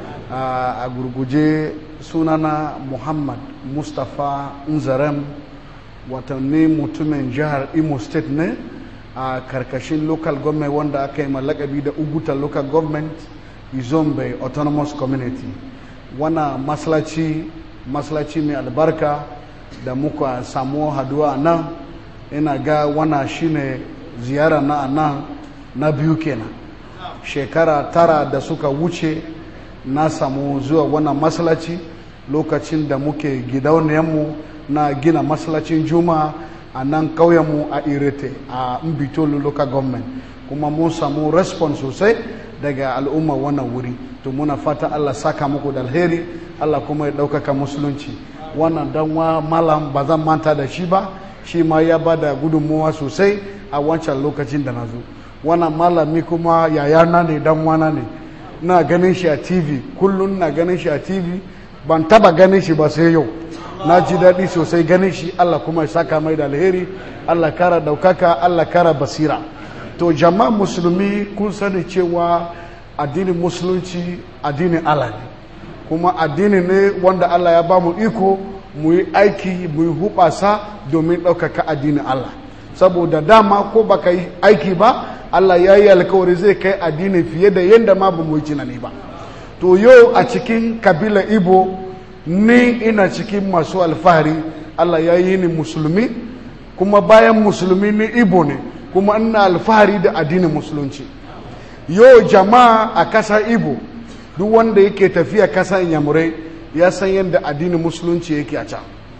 Speaker 2: a gurguje, sunana Muhammad Mustapha Nzarem, watanni mutumin jihar Imo State ne, a karkashin local government wanda aka yi malakabi da Uguta local government, Izombe Autonomous Community. Wana maslaci maslaci mai albarka da muka samu haduwa nan, ina ga wana shine ziyara na nan na biyu kenan. Shekara tara da suka wuce na samu zuwa wana maslaci lokacin da muke gidauniyanmu na gina maslacin Juma'a a nan kauyenmu a Irete a Mbitolu local government, kuma mun samu response sosai daga al'umma wannan wuri. To muna fata Allah saka muku da alheri, Allah kuma ya ɗaukaka musulunci. Wannan danwa malam ba zan manta da shi ba, shi ma ya ba da gudunmuwa sosai a wancan lokacin da na zo. Wannan malami kuma yayana ne, danwana ne, na ganin shi a tv kullum, na ganin shi a tv, ban taba ganin shi ba sai yau. Na ji daɗi sosai ganin shi, Allah kuma ya saka mai da alheri, Allah kara ɗaukaka, Allah kara basira. To jama'a musulmi, kun sani cewa addinin musulunci addinin Allah ne, kuma addini ne wanda Allah ya ba mu iko mu yi aiki, mu yi hubasa domin ɗaukaka addinin Allah. Saboda dama ko baka yi aiki ba, Allah ya yi alkawari zai kai addini fiye da yadda ma ba mu yi tunani ba. To yau a cikin kabila Ibo, ni ina cikin masu alfahari. Allah ya yi ni musulmi, kuma bayan musulmi ni Ibo ne, kuma ina alfahari da addinin musulunci. Yau jama'a a kasa Ibo, duk wanda yake tafiya kasa Inyamurai ya san yadda addinin musulunci yake a can.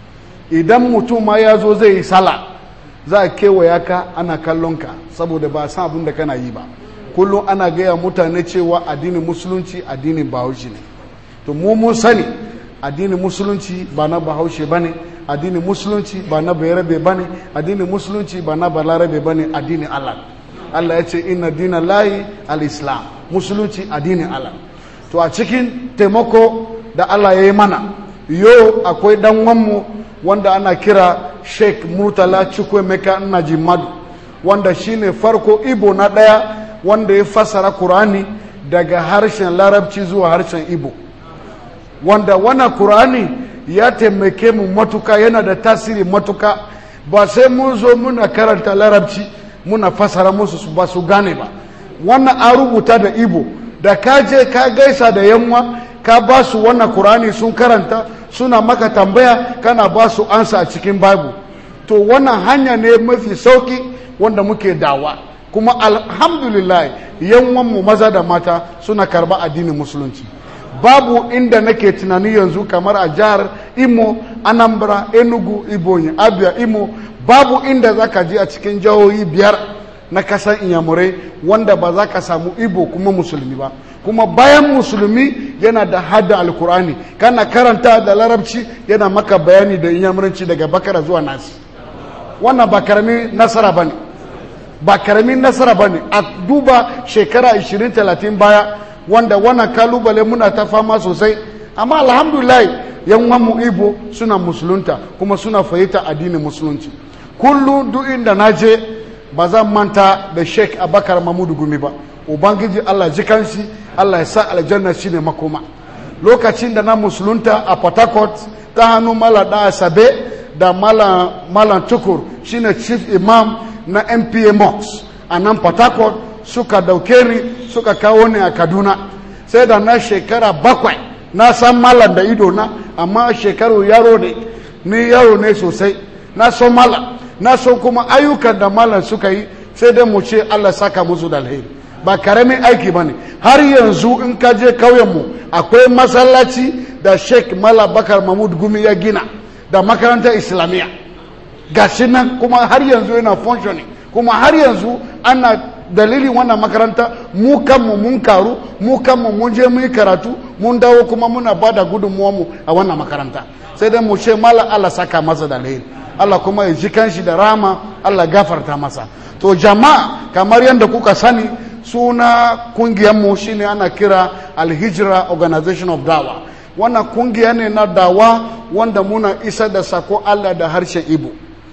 Speaker 2: idan mutum ma ya zo zai yi sala za a kewaya ka ana kallon ka saboda ba san abin da kana yi ba. Kullum ana gaya mutane cewa addinin musulunci addinin bahaushe ne. To mu mun sani addinin musulunci ba na bahaushe ba ne, addinin musulunci ba na bayarabe ba ne, addinin musulunci ba na balarabe ba ne, addinin Allah. Allah ya ce inna dina lahi al-islam, musulunci addinin Allah. To a cikin taimako da Allah ya yi mana, yau akwai dan wanmu wanda ana kira Sheikh Murtala Chukwemeka Najimadu, wanda shine farko Ibo na daya wanda ya fassara Qur'ani daga harshen Larabci zuwa harshen Ibo. Wanda wannan Qur'ani ya taimake mu matuka, yana da tasiri matuka, ba sai mun zo muna karanta Larabci muna fassara musu su ba su gane ba. Wannan an rubuta da Ibo, da ka je ka gaisa da yanwa ka ba su wannan Qur'ani sun karanta suna maka tambaya kana ba su ansa a cikin Bible. To wannan hanya ne mafi sauki wanda muke dawa, kuma alhamdulillah yanwan mu maza da mata suna karba addinin musulunci. Babu inda nake tunani yanzu kamar a jihar Imo, Anambra, Enugu, Ibonyi, Abia, Imo, babu inda zaka je a cikin jihohi biyar na kasan Inyamurai wanda ba za ka samu Ibo kuma musulmi ba. Kuma bayan musulmi yana da hada alkur'ani, kana karanta da Larabci yana maka bayani da Inyamuranci daga Bakara zuwa Nasi. Wannan ba karamin nasara bane, ba karamin nasara bane. A duba shekara ishirin talatin baya wanda wannan kalubale muna ta fama sosai, amma alhamdulillah yan mu Ibo suna musulunta kuma suna fahimta addinin musulunci. Kullum duk inda naje ba zan manta da Sheikh Abakar Mamudu Gumi ba. Ubangiji Allah jikanshi, Allah ya sa aljanna shine makoma. Lokacin da na musulunta a Port Harcourt ta hannu Malam Da Asabe da Malam Malam Tukur shine chief imam na M P A Mosque a nan Port Harcourt, suka dauke ni suka kawo ni a Kaduna. Sai da na shekara bakwai na san Malam da ido na, amma shekaru yaro ne, ni yaro ne sosai. Na so Malam, na so kuma ayyukan da Malam suka yi, sai dai mu ce Allah saka musu da alheri. Ba karamin aiki ba ne. Har yanzu in ka je kauyenmu akwai masallaci da Sheikh Malam Bakar Mahmud Gumi ya gina da makarantar Islamiyya. Gashi nan kuma har yanzu yana functioning, kuma har yanzu ana dalilin wannan makaranta mu kanmu mun karu, mu kanmu mun je mun yi karatu, mun dawo kuma muna ba da gudunmuwanmu a wannan makaranta. Sai dai mu ce Malam Allah saka masa da alheri, Allah kuma ya ji kanshi da rama, Allah gafarta masa. To jama'a, kamar yadda kuka sani, suna kungiyarmu shine ana kira Al-Hijra Organization of Dawa. Wannan kungiya ne na dawa wanda muna isa da sako Allah da harshen Ibo.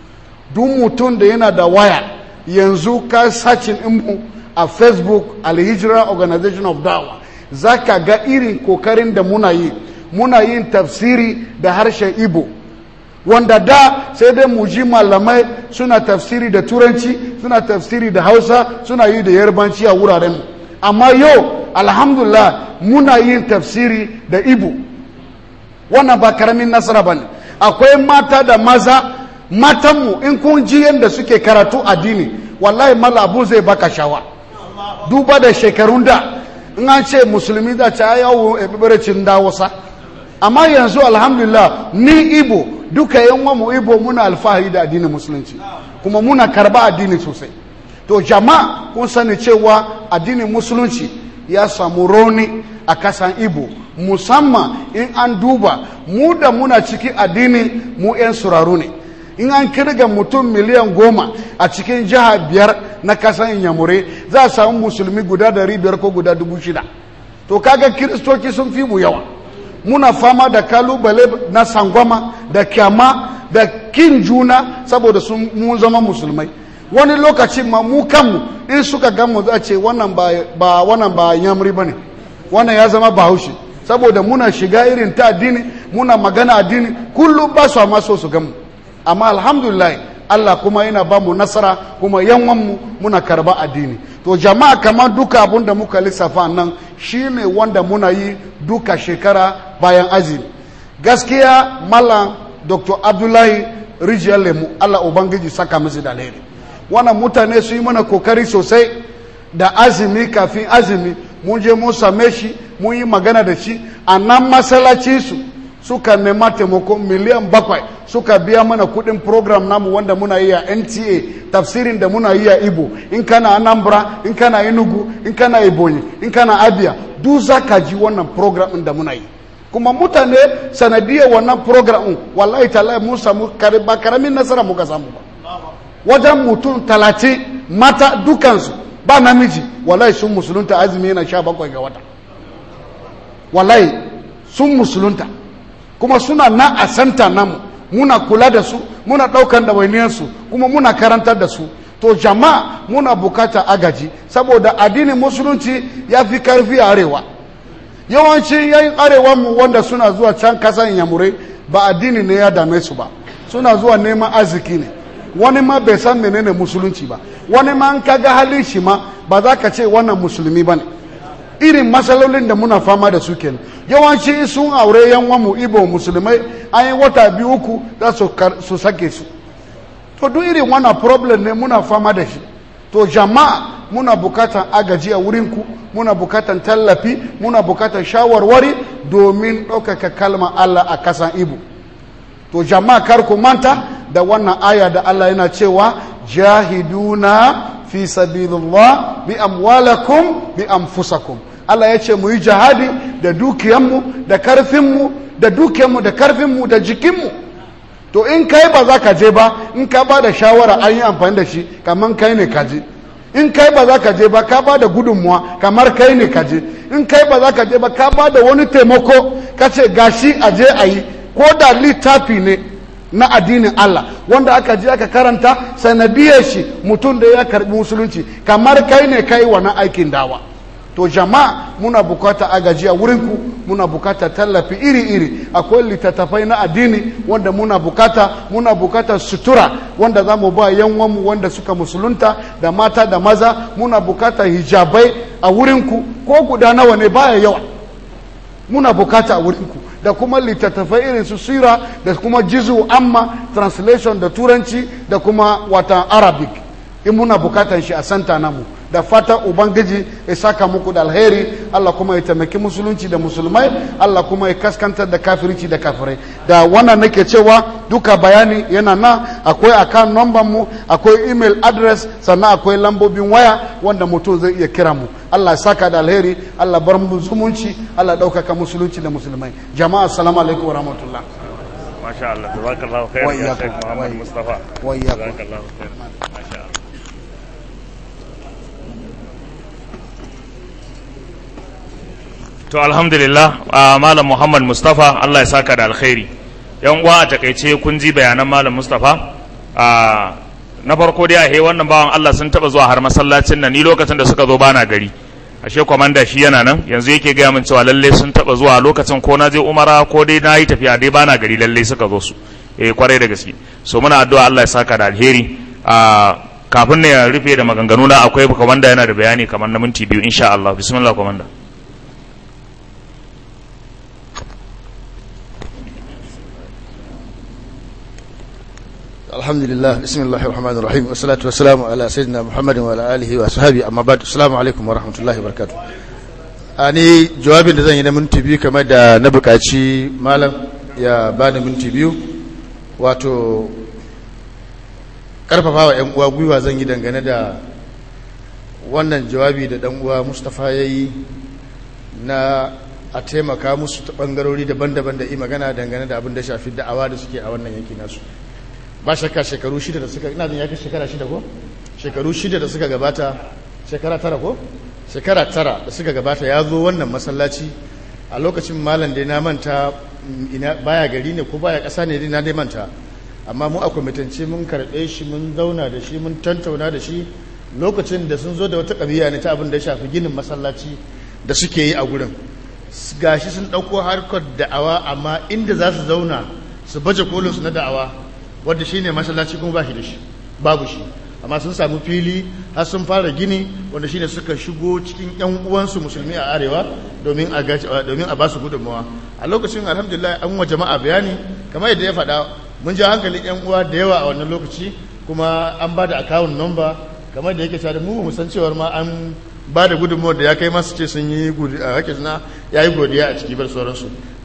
Speaker 2: Duk mutum da yana da waya yanzu ka sacin mu a Facebook Al-Hijra Organization of Dawa, zaka ga irin kokarin da muna yi. Muna yin tafsiri da harshen Ibo, wanda da sai dai mu ji malamai suna tafsiri da Turanci, suna tafsiri da Hausa, suna yi da Yarbanci a wuraren mu. Amma yau alhamdulillah muna yin tafsiri da Ibo. Wannan ba karamin nasara bane. Akwai mata da maza, matanmu in kun ji yadda suke karatu addini, wallahi malabu zai baka shawa. Duba da shekarun da in an ce musulmi da ta yawo e bibirecin dawosa. Amma yanzu alhamdulillah ni Ibo, duka yan mu Ibo muna alfahari da addinin musulunci, kuma muna karba addini sosai. To jama'a kun sani cewa addinin musulunci ya samu rauni a kasan Ibo, musamman in an duba mu da muna ciki addini mu yan suraru ne. In an kirga mutum miliyan goma a cikin jiha biyar na kasan Inyamurai, za a samu musulmi guda dari biyar ko guda dubu shida. To kaga kiristoci sun fi mu yawa. Muna fama da kalubale na sangwama da kyama da kin juna saboda sun mu zama musulmai. Wani lokaci ma mu kanmu in suka gamu za ce wannan ba, ba wannan ba Inyamuri bane, wannan ya zama Bahaushe, saboda muna shiga irin ta addini, muna magana addini, kullum ba su ma so su gamu. Amma alhamdulillah Allah kuma yana ba mu nasara, kuma yanwanmu muna karba addini. To jama'a kamar duka abun da muka lissafa nan shine wanda muna yi duka shekara bayan azumi. Gaskiya Malam Doctor Abdullahi Rijiyar Lemu, Allah Ubangiji saka musu da alheri. Wannan mutane su yi mana kokari sosai da azumi, kafin azumi mun je mun same shi mun yi magana da shi a nan masallaci su suka nema taimako miliyan bakwai suka biya mana kudin program namu wanda muna yi a N T A tafsirin da muna yi a Igbo in kana Anambra in kana Enugu in kana Ebonyi in kana Abia duk zaka ji wannan program da muna yi kuma mutane sanadiyar wannan program wallahi tallahi mun samu ba karamin nasara muka samu ba wajen mutum talatin mata dukansu ba namiji wallahi sun musulunta azumi yana sha bakwai ga wata wallahi sun musulunta kuma suna na a santa namu muna kula da su muna daukan dawainiyarsu kuma muna karantar da su to jama'a muna bukata agaji saboda addinin musulunci ya fi karfi a arewa yawanci yayin arewa mu wanda suna zuwa can kasan yamurai ba addini ne ya dame su ba suna zuwa neman arziki ne wani ma bai san menene musulunci ba wani ma an kaga halin shi ma ba za ka ce wannan musulmi ba ne irin matsalolin da muna fama da su kenan yawanci sun aure yan wamu ibo musulmai an yi wata biyu uku za su sake su to duk irin wannan problem ne muna fama da shi to jama'a muna bukatan agaji a wurinku muna bukatan tallafi muna bukatan shawarwari domin ɗaukaka kalmar Allah a kasan ibo to jama'a kar ku manta da wannan aya da Allah yana cewa jahiduna fi sabilillah bi amwalakum bi anfusakum Allah ya ce mu yi jihadi da dukiyanmu da karfinmu da dukiyanmu da karfinmu da jikinmu to in kai ba za ka je ba in ka ba da shawara an yi amfani da shi kamar kai ne ka je in kai ba za ka je ba ka ba da gudunmuwa kamar kai ne ka je in kai ba za ka je ba ka ba da wani taimako ka ce gashi a je a yi ko da littafi ne na addinin Allah wanda aka je aka karanta sanadiyar shi mutum da ya karbi musulunci kamar kai ne kai wannan aikin dawa to jama'a muna bukata agaji a wurinku muna bukata tallafi iri-iri akwai littattafai na addini wanda muna bukata muna bukata sutura wanda za mu ba yanwanmu wanda suka musulunta da mata da maza muna bukata hijabai a wurinku ko guda nawa ne baya yawa muna bukata a wurinku da kuma littattafai irin su sira da kuma jizu amma translation da turanci da kuma watan arabic in muna bukatan shi a santa namu da fata ubangiji ya saka muku da alheri Allah kuma ya taimaki musulunci da musulmai Allah kuma ya kaskantar da kafirci da kafirai da wannan nake cewa duka bayani yana nan akwai account number mu akwai email address sannan akwai lambobin waya wanda mutum zai iya kira mu Allah ya saka da alheri Allah bar mu zumunci Allah ɗaukaka musulunci da musulmai jama'a assalamu alaikum wa rahmatullah
Speaker 1: masha Allah jazakallahu khair ya Sheikh Muhammad Mustafa
Speaker 2: wa iyyakum
Speaker 1: jazakallahu khair masha Allah to alhamdulillah malam Muhammad Mustafa Allah ya saka da alkhairi yan uwa a takaice kun ji bayanan malam Mustafa na farko dai a he wannan bawan Allah sun taba zuwa har masallacin nan ni lokacin da suka zo bana gari ashe komanda shi yana nan yanzu yake ga min cewa lalle sun taba zuwa lokacin ko na je umara ko dai na yi tafiya dai bana gari lalle suka zo su eh kwarai da gaske so muna addu'a Allah ya saka da alheri kafin ne ya rufe da maganganu na akwai komanda yana da bayani kamar na minti biyu insha Allah bismillah komanda
Speaker 3: alhamdulillah bismillahir rahmanir rahim wassalatu wassalamu ala sayyidina muhammadin wa ala alihi wa sahbihi amma ba'd assalamu alaikum wa rahmatullahi wa barakatuh ani jawabin da zan yi na minti biyu kamar da na bukaci malam ya bani minti biyu wato karfafawa yan uwa gwiwa zan yi dangane da wannan jawabi da dan uwa Mustafa yayi na a taimaka musu ta bangarori daban-daban da yi magana dangane da abin da shafi da'awa da suke a wannan yanki nasu ba shakka shekaru shida da suka ina jin ya fi shekara shida ko shekaru shida da suka gabata shekara tara ko shekara tara da suka gabata ya zo wannan masallaci a lokacin malam dai na manta ina baya gari ne ko baya ƙasa ne na dai manta amma mu a kwamitance mun karɓe shi mun zauna da shi mun tantauna da shi lokacin da sun zo da wata ƙabiya ne ta abin da ya shafi ginin masallaci da suke yi a gurin gashi sun ɗauko harkar da'awa amma inda za su zauna su baje kolin su na da'awa wadda shi ne masallaci kuma ba shi da shi babu shi amma sun samu fili har sun fara gini wanda shi ne suka shigo cikin yan uwansu musulmi a arewa domin a domin a ba su gudunmawa a lokacin alhamdulillah an wa jama'a bayani kamar yadda ya faɗa mun ji hankalin yan uwa da yawa a wannan lokaci kuma an ba da account number kamar da yake cewa mu mu san cewar ma an ba da gudunmawar da ya kai masu ce sun yi a hakin na ya yi godiya a ciki bar sauransu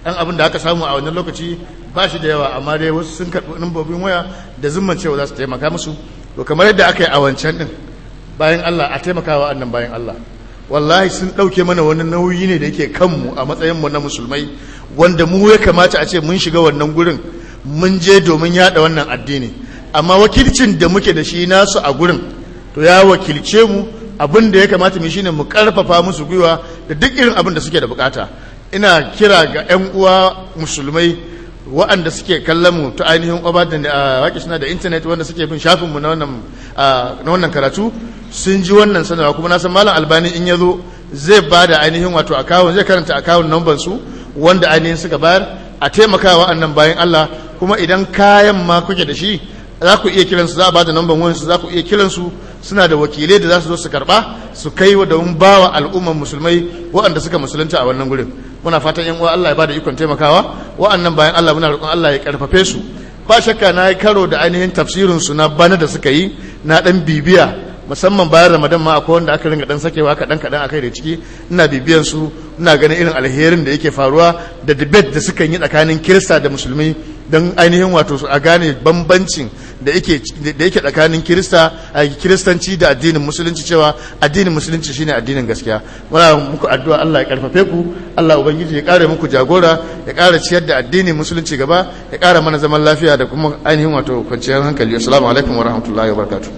Speaker 3: ɗan abin da aka samu a wannan lokaci ba shi da yawa, amma dai wasu sun karɓi lambobin waya da zumman cewa za su taimaka musu. To kamar yadda aka yi a wancan ɗin bayan Allah a taimakawa annan bayan Allah, wallahi sun ɗauke mana wani nauyi ne da yake kanmu a matsayinmu na musulmai, wanda mu ya kamata a ce mun shiga wannan gurin mun je domin yaɗa wannan addini, amma wakilcin da muke da shi nasu a gurin to ya wakilce mu. Abin da ya kamata mu shine mu karfafa musu gwiwa da duk irin abin da suke da bukata. Ina kira ga 'yan uwa musulmai waɗanda suke kallon mu ta ainihin obadan da waƙi suna da intanet, wanda suke bin shafin mu na wannan na wannan karatu, sun ji wannan sanarwa, kuma na san malam Albani in yazo zai bada ainihin wato akawun, zai karanta akawun number su wanda ainihin suka bayar a taimakawa annan bayan Allah. Kuma idan kayan ma kuke da shi za ku iya kiransu, za a bada number wayansu, za ku iya kiransu, suna da wakilai da za su zo su karba su kai wa da bawa al'umman musulmai waɗanda suka musulunta a wannan gurin. Muna fatan yan uwa Allah ya bada ikon taimakawa wa'annan bayan Allah, muna roƙon Allah ya karfafe su. Ba shakka na yi karo da ainihin tafsirin su na bana da suka yi, na dan bibiya, musamman bayan Ramadan ma akwai wanda aka ringa dan sakewa kaɗan kaɗan akai da ciki, ina bibiyan su, ina ganin irin alherin da yake faruwa da debate da suka yi tsakanin Kirista da Musulmi, don ainihin wato su a gane bambancin da yake da yake tsakanin Kirista a Kiristanci da addinin Musulunci, cewa addinin Musulunci shine addinin gaskiya. Muna muku addu'a Allah ya karfafe ku, Allah ubangiji ya kare muku jagora, ya kare ciyar da addinin Musulunci gaba, ya kare mana zaman lafiya da kuma ainihin wato kwanciyar hankali. Assalamu alaikum wa rahmatullahi wa barakatuh.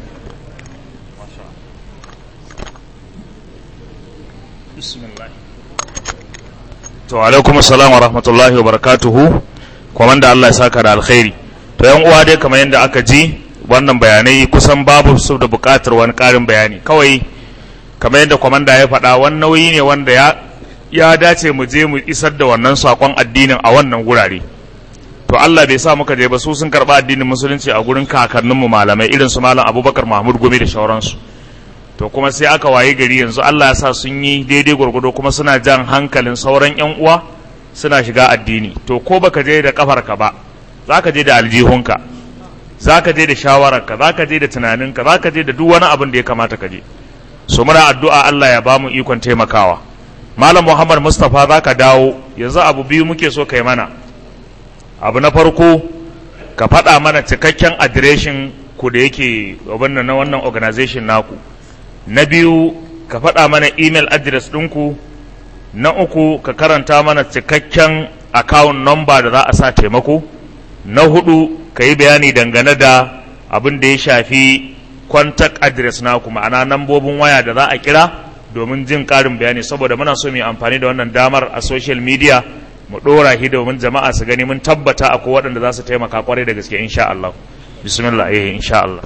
Speaker 1: Bismillah. To alaikum assalam wa rahmatullahi wa barakatuhu. Kwamanda Allah ya saka da alkhairi. To yan uwa dai kamar yadda aka ji wannan bayanai kusan babu su da bukatar wani karin bayani, kawai kamar yadda kwamanda ya faɗa wani nauyi ne wanda ya ya dace mu je mu isar da wannan sakon addinin a wannan gurare. To Allah bai sa muka je ba, su sun karba addinin musulunci a gurin kakanninmu malamai irin su malam Abubakar Mahmud Gumi da shauransu. To kuma sai aka waye gari yanzu Allah ya sa sun yi daidai gurgudo kuma suna jan hankalin sauran yan uwa suna shiga addini. To ko baka je da kafarka ba, zaka je da aljihunka, zaka je da shawararka, zaka je da tunaninka, zaka je da duk wani abin da ya kamata ka je. So muna addu'a Allah ya bamu ikon taimakawa. Malam Muhammad Mustafa zaka dawo yanzu, abu biyu muke so kai mana. Abu na farko ka faɗa mana cikakken adireshin ku da yake abin na wannan organization naku. Na biyu ka faɗa mana email address ɗinku. Na uku ka karanta mana cikakken account number da za a sa taimako. Na hudu ka yi bayani dangane da abin da ya shafi contact address naku, ma'ana nambobin waya da za a kira domin jin ƙarin bayani, saboda muna so mu yi amfani da wannan damar a social media mu ɗora shi domin jama'a su gani mun tabbata akwai waɗanda za su taimaka kwarai da gaske insha Allah. Bismillah. Eh insha Allah.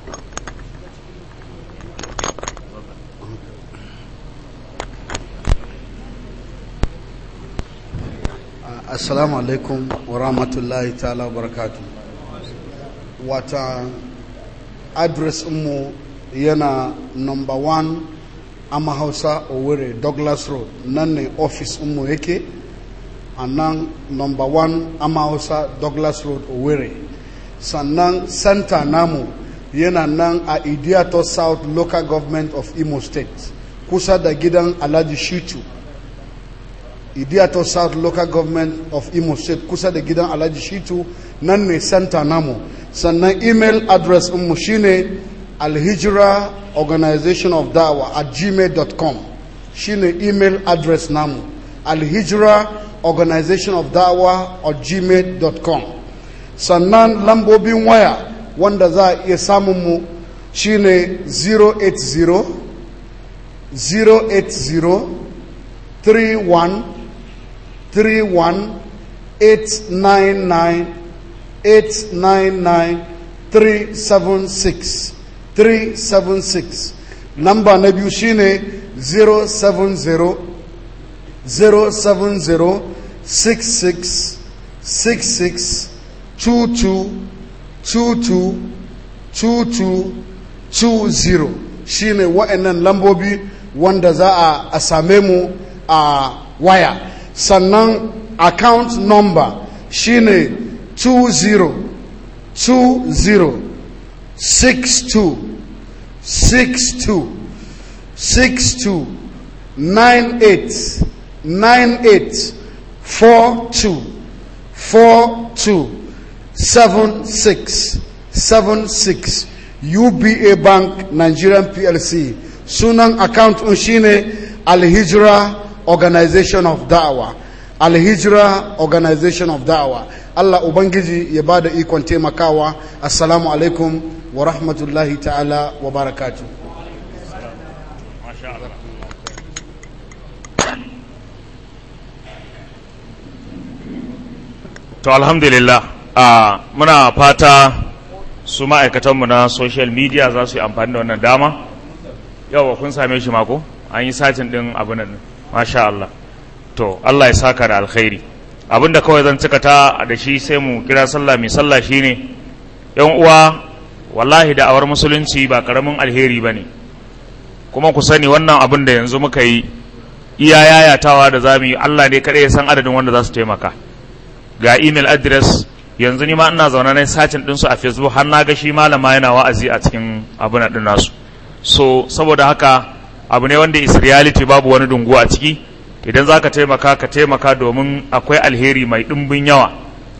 Speaker 2: Assalamu alaikum wa rahmatullahi ta'ala wa barakatu. Wata address mu yana number one Ama Hausa Owerri Douglas Road, nan ne office mu yake, a nan number one Ama Hausa Douglas Road Owerri. Sannan center namu yana nan a Idiato South Local Government of Imo State, kusa da gidan Alhaji Shitu. Idiato South Local Government of Imo State, kusa da gidan Alhaji Shitu, nan ne center namu. Sannan email address mu shine alhijra organization of da'wa at gmail dot com, shine email address namu, alhijra organization of da'wa at gmail dot com. Sannan lambobin waya wanda za a iya samun mu shine zero eight zero zero eight zero three one three one eight nine nine eight nine nine three seven six three seven six. Number na biyu shine zero seven zero zero seven zero six six six six two two two two two two two zero. Shine wa'annan lambobi wanda za a same mu a waya. Sannan account number shine two zero two zero six two six two six two nine eight nine eight four two four two seven six seven six. U B A Bank Nigerian P L C. Sunan account un shine Al-Hijra Organization of Da'wah. Al-Hijra Organization of Da'wah. Allah Ubangiji ya bada ikon taimakawa. Assalamu alaikum wa rahmatullahi ta'ala wa barakatuh.
Speaker 1: To alhamdulillah, uh, muna fata su ma'aikatanmu na social media za su yi amfani da wannan dama. Yawa kun same shi mako? An yi satin din abin nan. Masha Allah. To Allah ya saka da alkhairi. Abinda kawai zan cika ta da shi sai mu kira sallah mai sallah shine yan uwa, wallahi da awar musulunci ba karamin alheri bane. Kuma ku sani wannan abin da yanzu muka yi iya yayatawa da zamu yi, Allah ne kada ya san adadin wanda za su taimaka. Ga email address yanzu ni ma ina zaune na sacin din su a Facebook har na ga shi malama yana wa'azi a cikin abin din nasu. So saboda haka abu ne wanda is reality, babu wani dungu a ciki. Idan za ka taimaka ka taimaka domin akwai alheri mai ɗimbin yawa.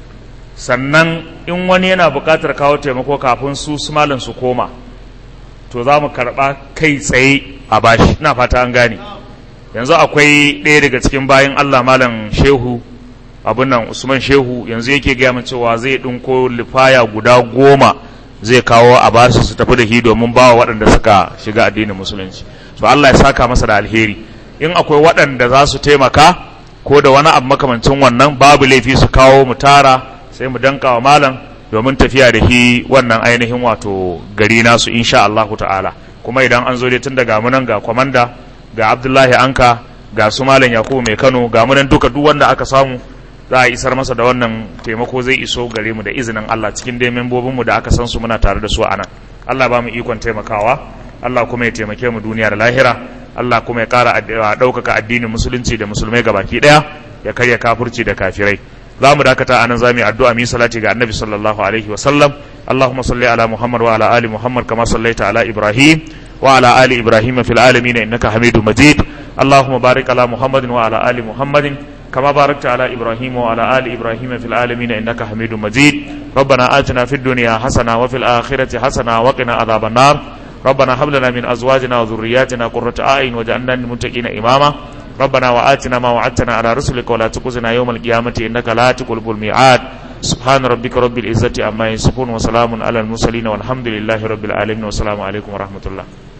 Speaker 1: Sannan in wani yana buƙatar kawo taimako kafin su su malam su koma, to za mu karɓa kai tsaye a bashi. Ina fata an gane. Yanzu akwai ɗaya daga cikin bayan Allah malam Shehu abin nan Usman Shehu yanzu yake gaya min cewa zai ɗinko lifaya guda goma zai kawo a basu su tafi da shi domin bawa waɗanda suka shiga addinin musulunci. So Allah ya saka masa da alheri. In akwai waɗanda za su taimaka ko da wani abu makamancin wannan, babu laifi su kawo mu tara sai mu danka wa malam domin tafiya da shi wannan ainihin wato gari nasu insha Allah ta'ala. Kuma idan an zo dai tun daga munan ga kwamanda, ga Abdullahi Anka, ga su malam Yakubu mai Kano, ga munan duka duk wanda aka samu za a isar masa da wannan taimako zai iso gare mu da izinin Allah cikin dai membobinmu da aka san su muna tare da su a nan. Allah ba mu ikon taimakawa, Allah kuma ya taimake mu duniya da lahira, Allah kuma ya ƙara ɗaukaka addinin musulunci da musulmai gabaki ɗaya, ya karya kafirci da kafirai. Za mu dakata a nan za mu yi addu'a mu yi salati ga annabi sallallahu alaihi wa sallam. Allahumma salli ala Muhammad wa ala ali Muhammad kama sallaita ala Ibrahim wa ala ali Ibrahim fil alamin innaka Hamidum Majid. Allahumma barik ala Muhammadin wa ala ali Muhammadin كما باركت على إبراهيم وعلى آل إبراهيم في العالمين إنك حميد مجيد. ربنا آتنا في الدنيا حسنة وفي الآخرة حسنة وقنا عذاب النار. ربنا هب لنا من أزواجنا وذرياتنا قرة أعين واجعلنا للمتقين إماما. ربنا وآتنا ما وعدتنا على رسلك ولا تخزنا يوم القيامة إنك لا تخلف الميعاد. سبحان ربك رب العزة عما يصفون وسلام على المرسلين والحمد لله رب العالمين والسلام عليكم ورحمة الله.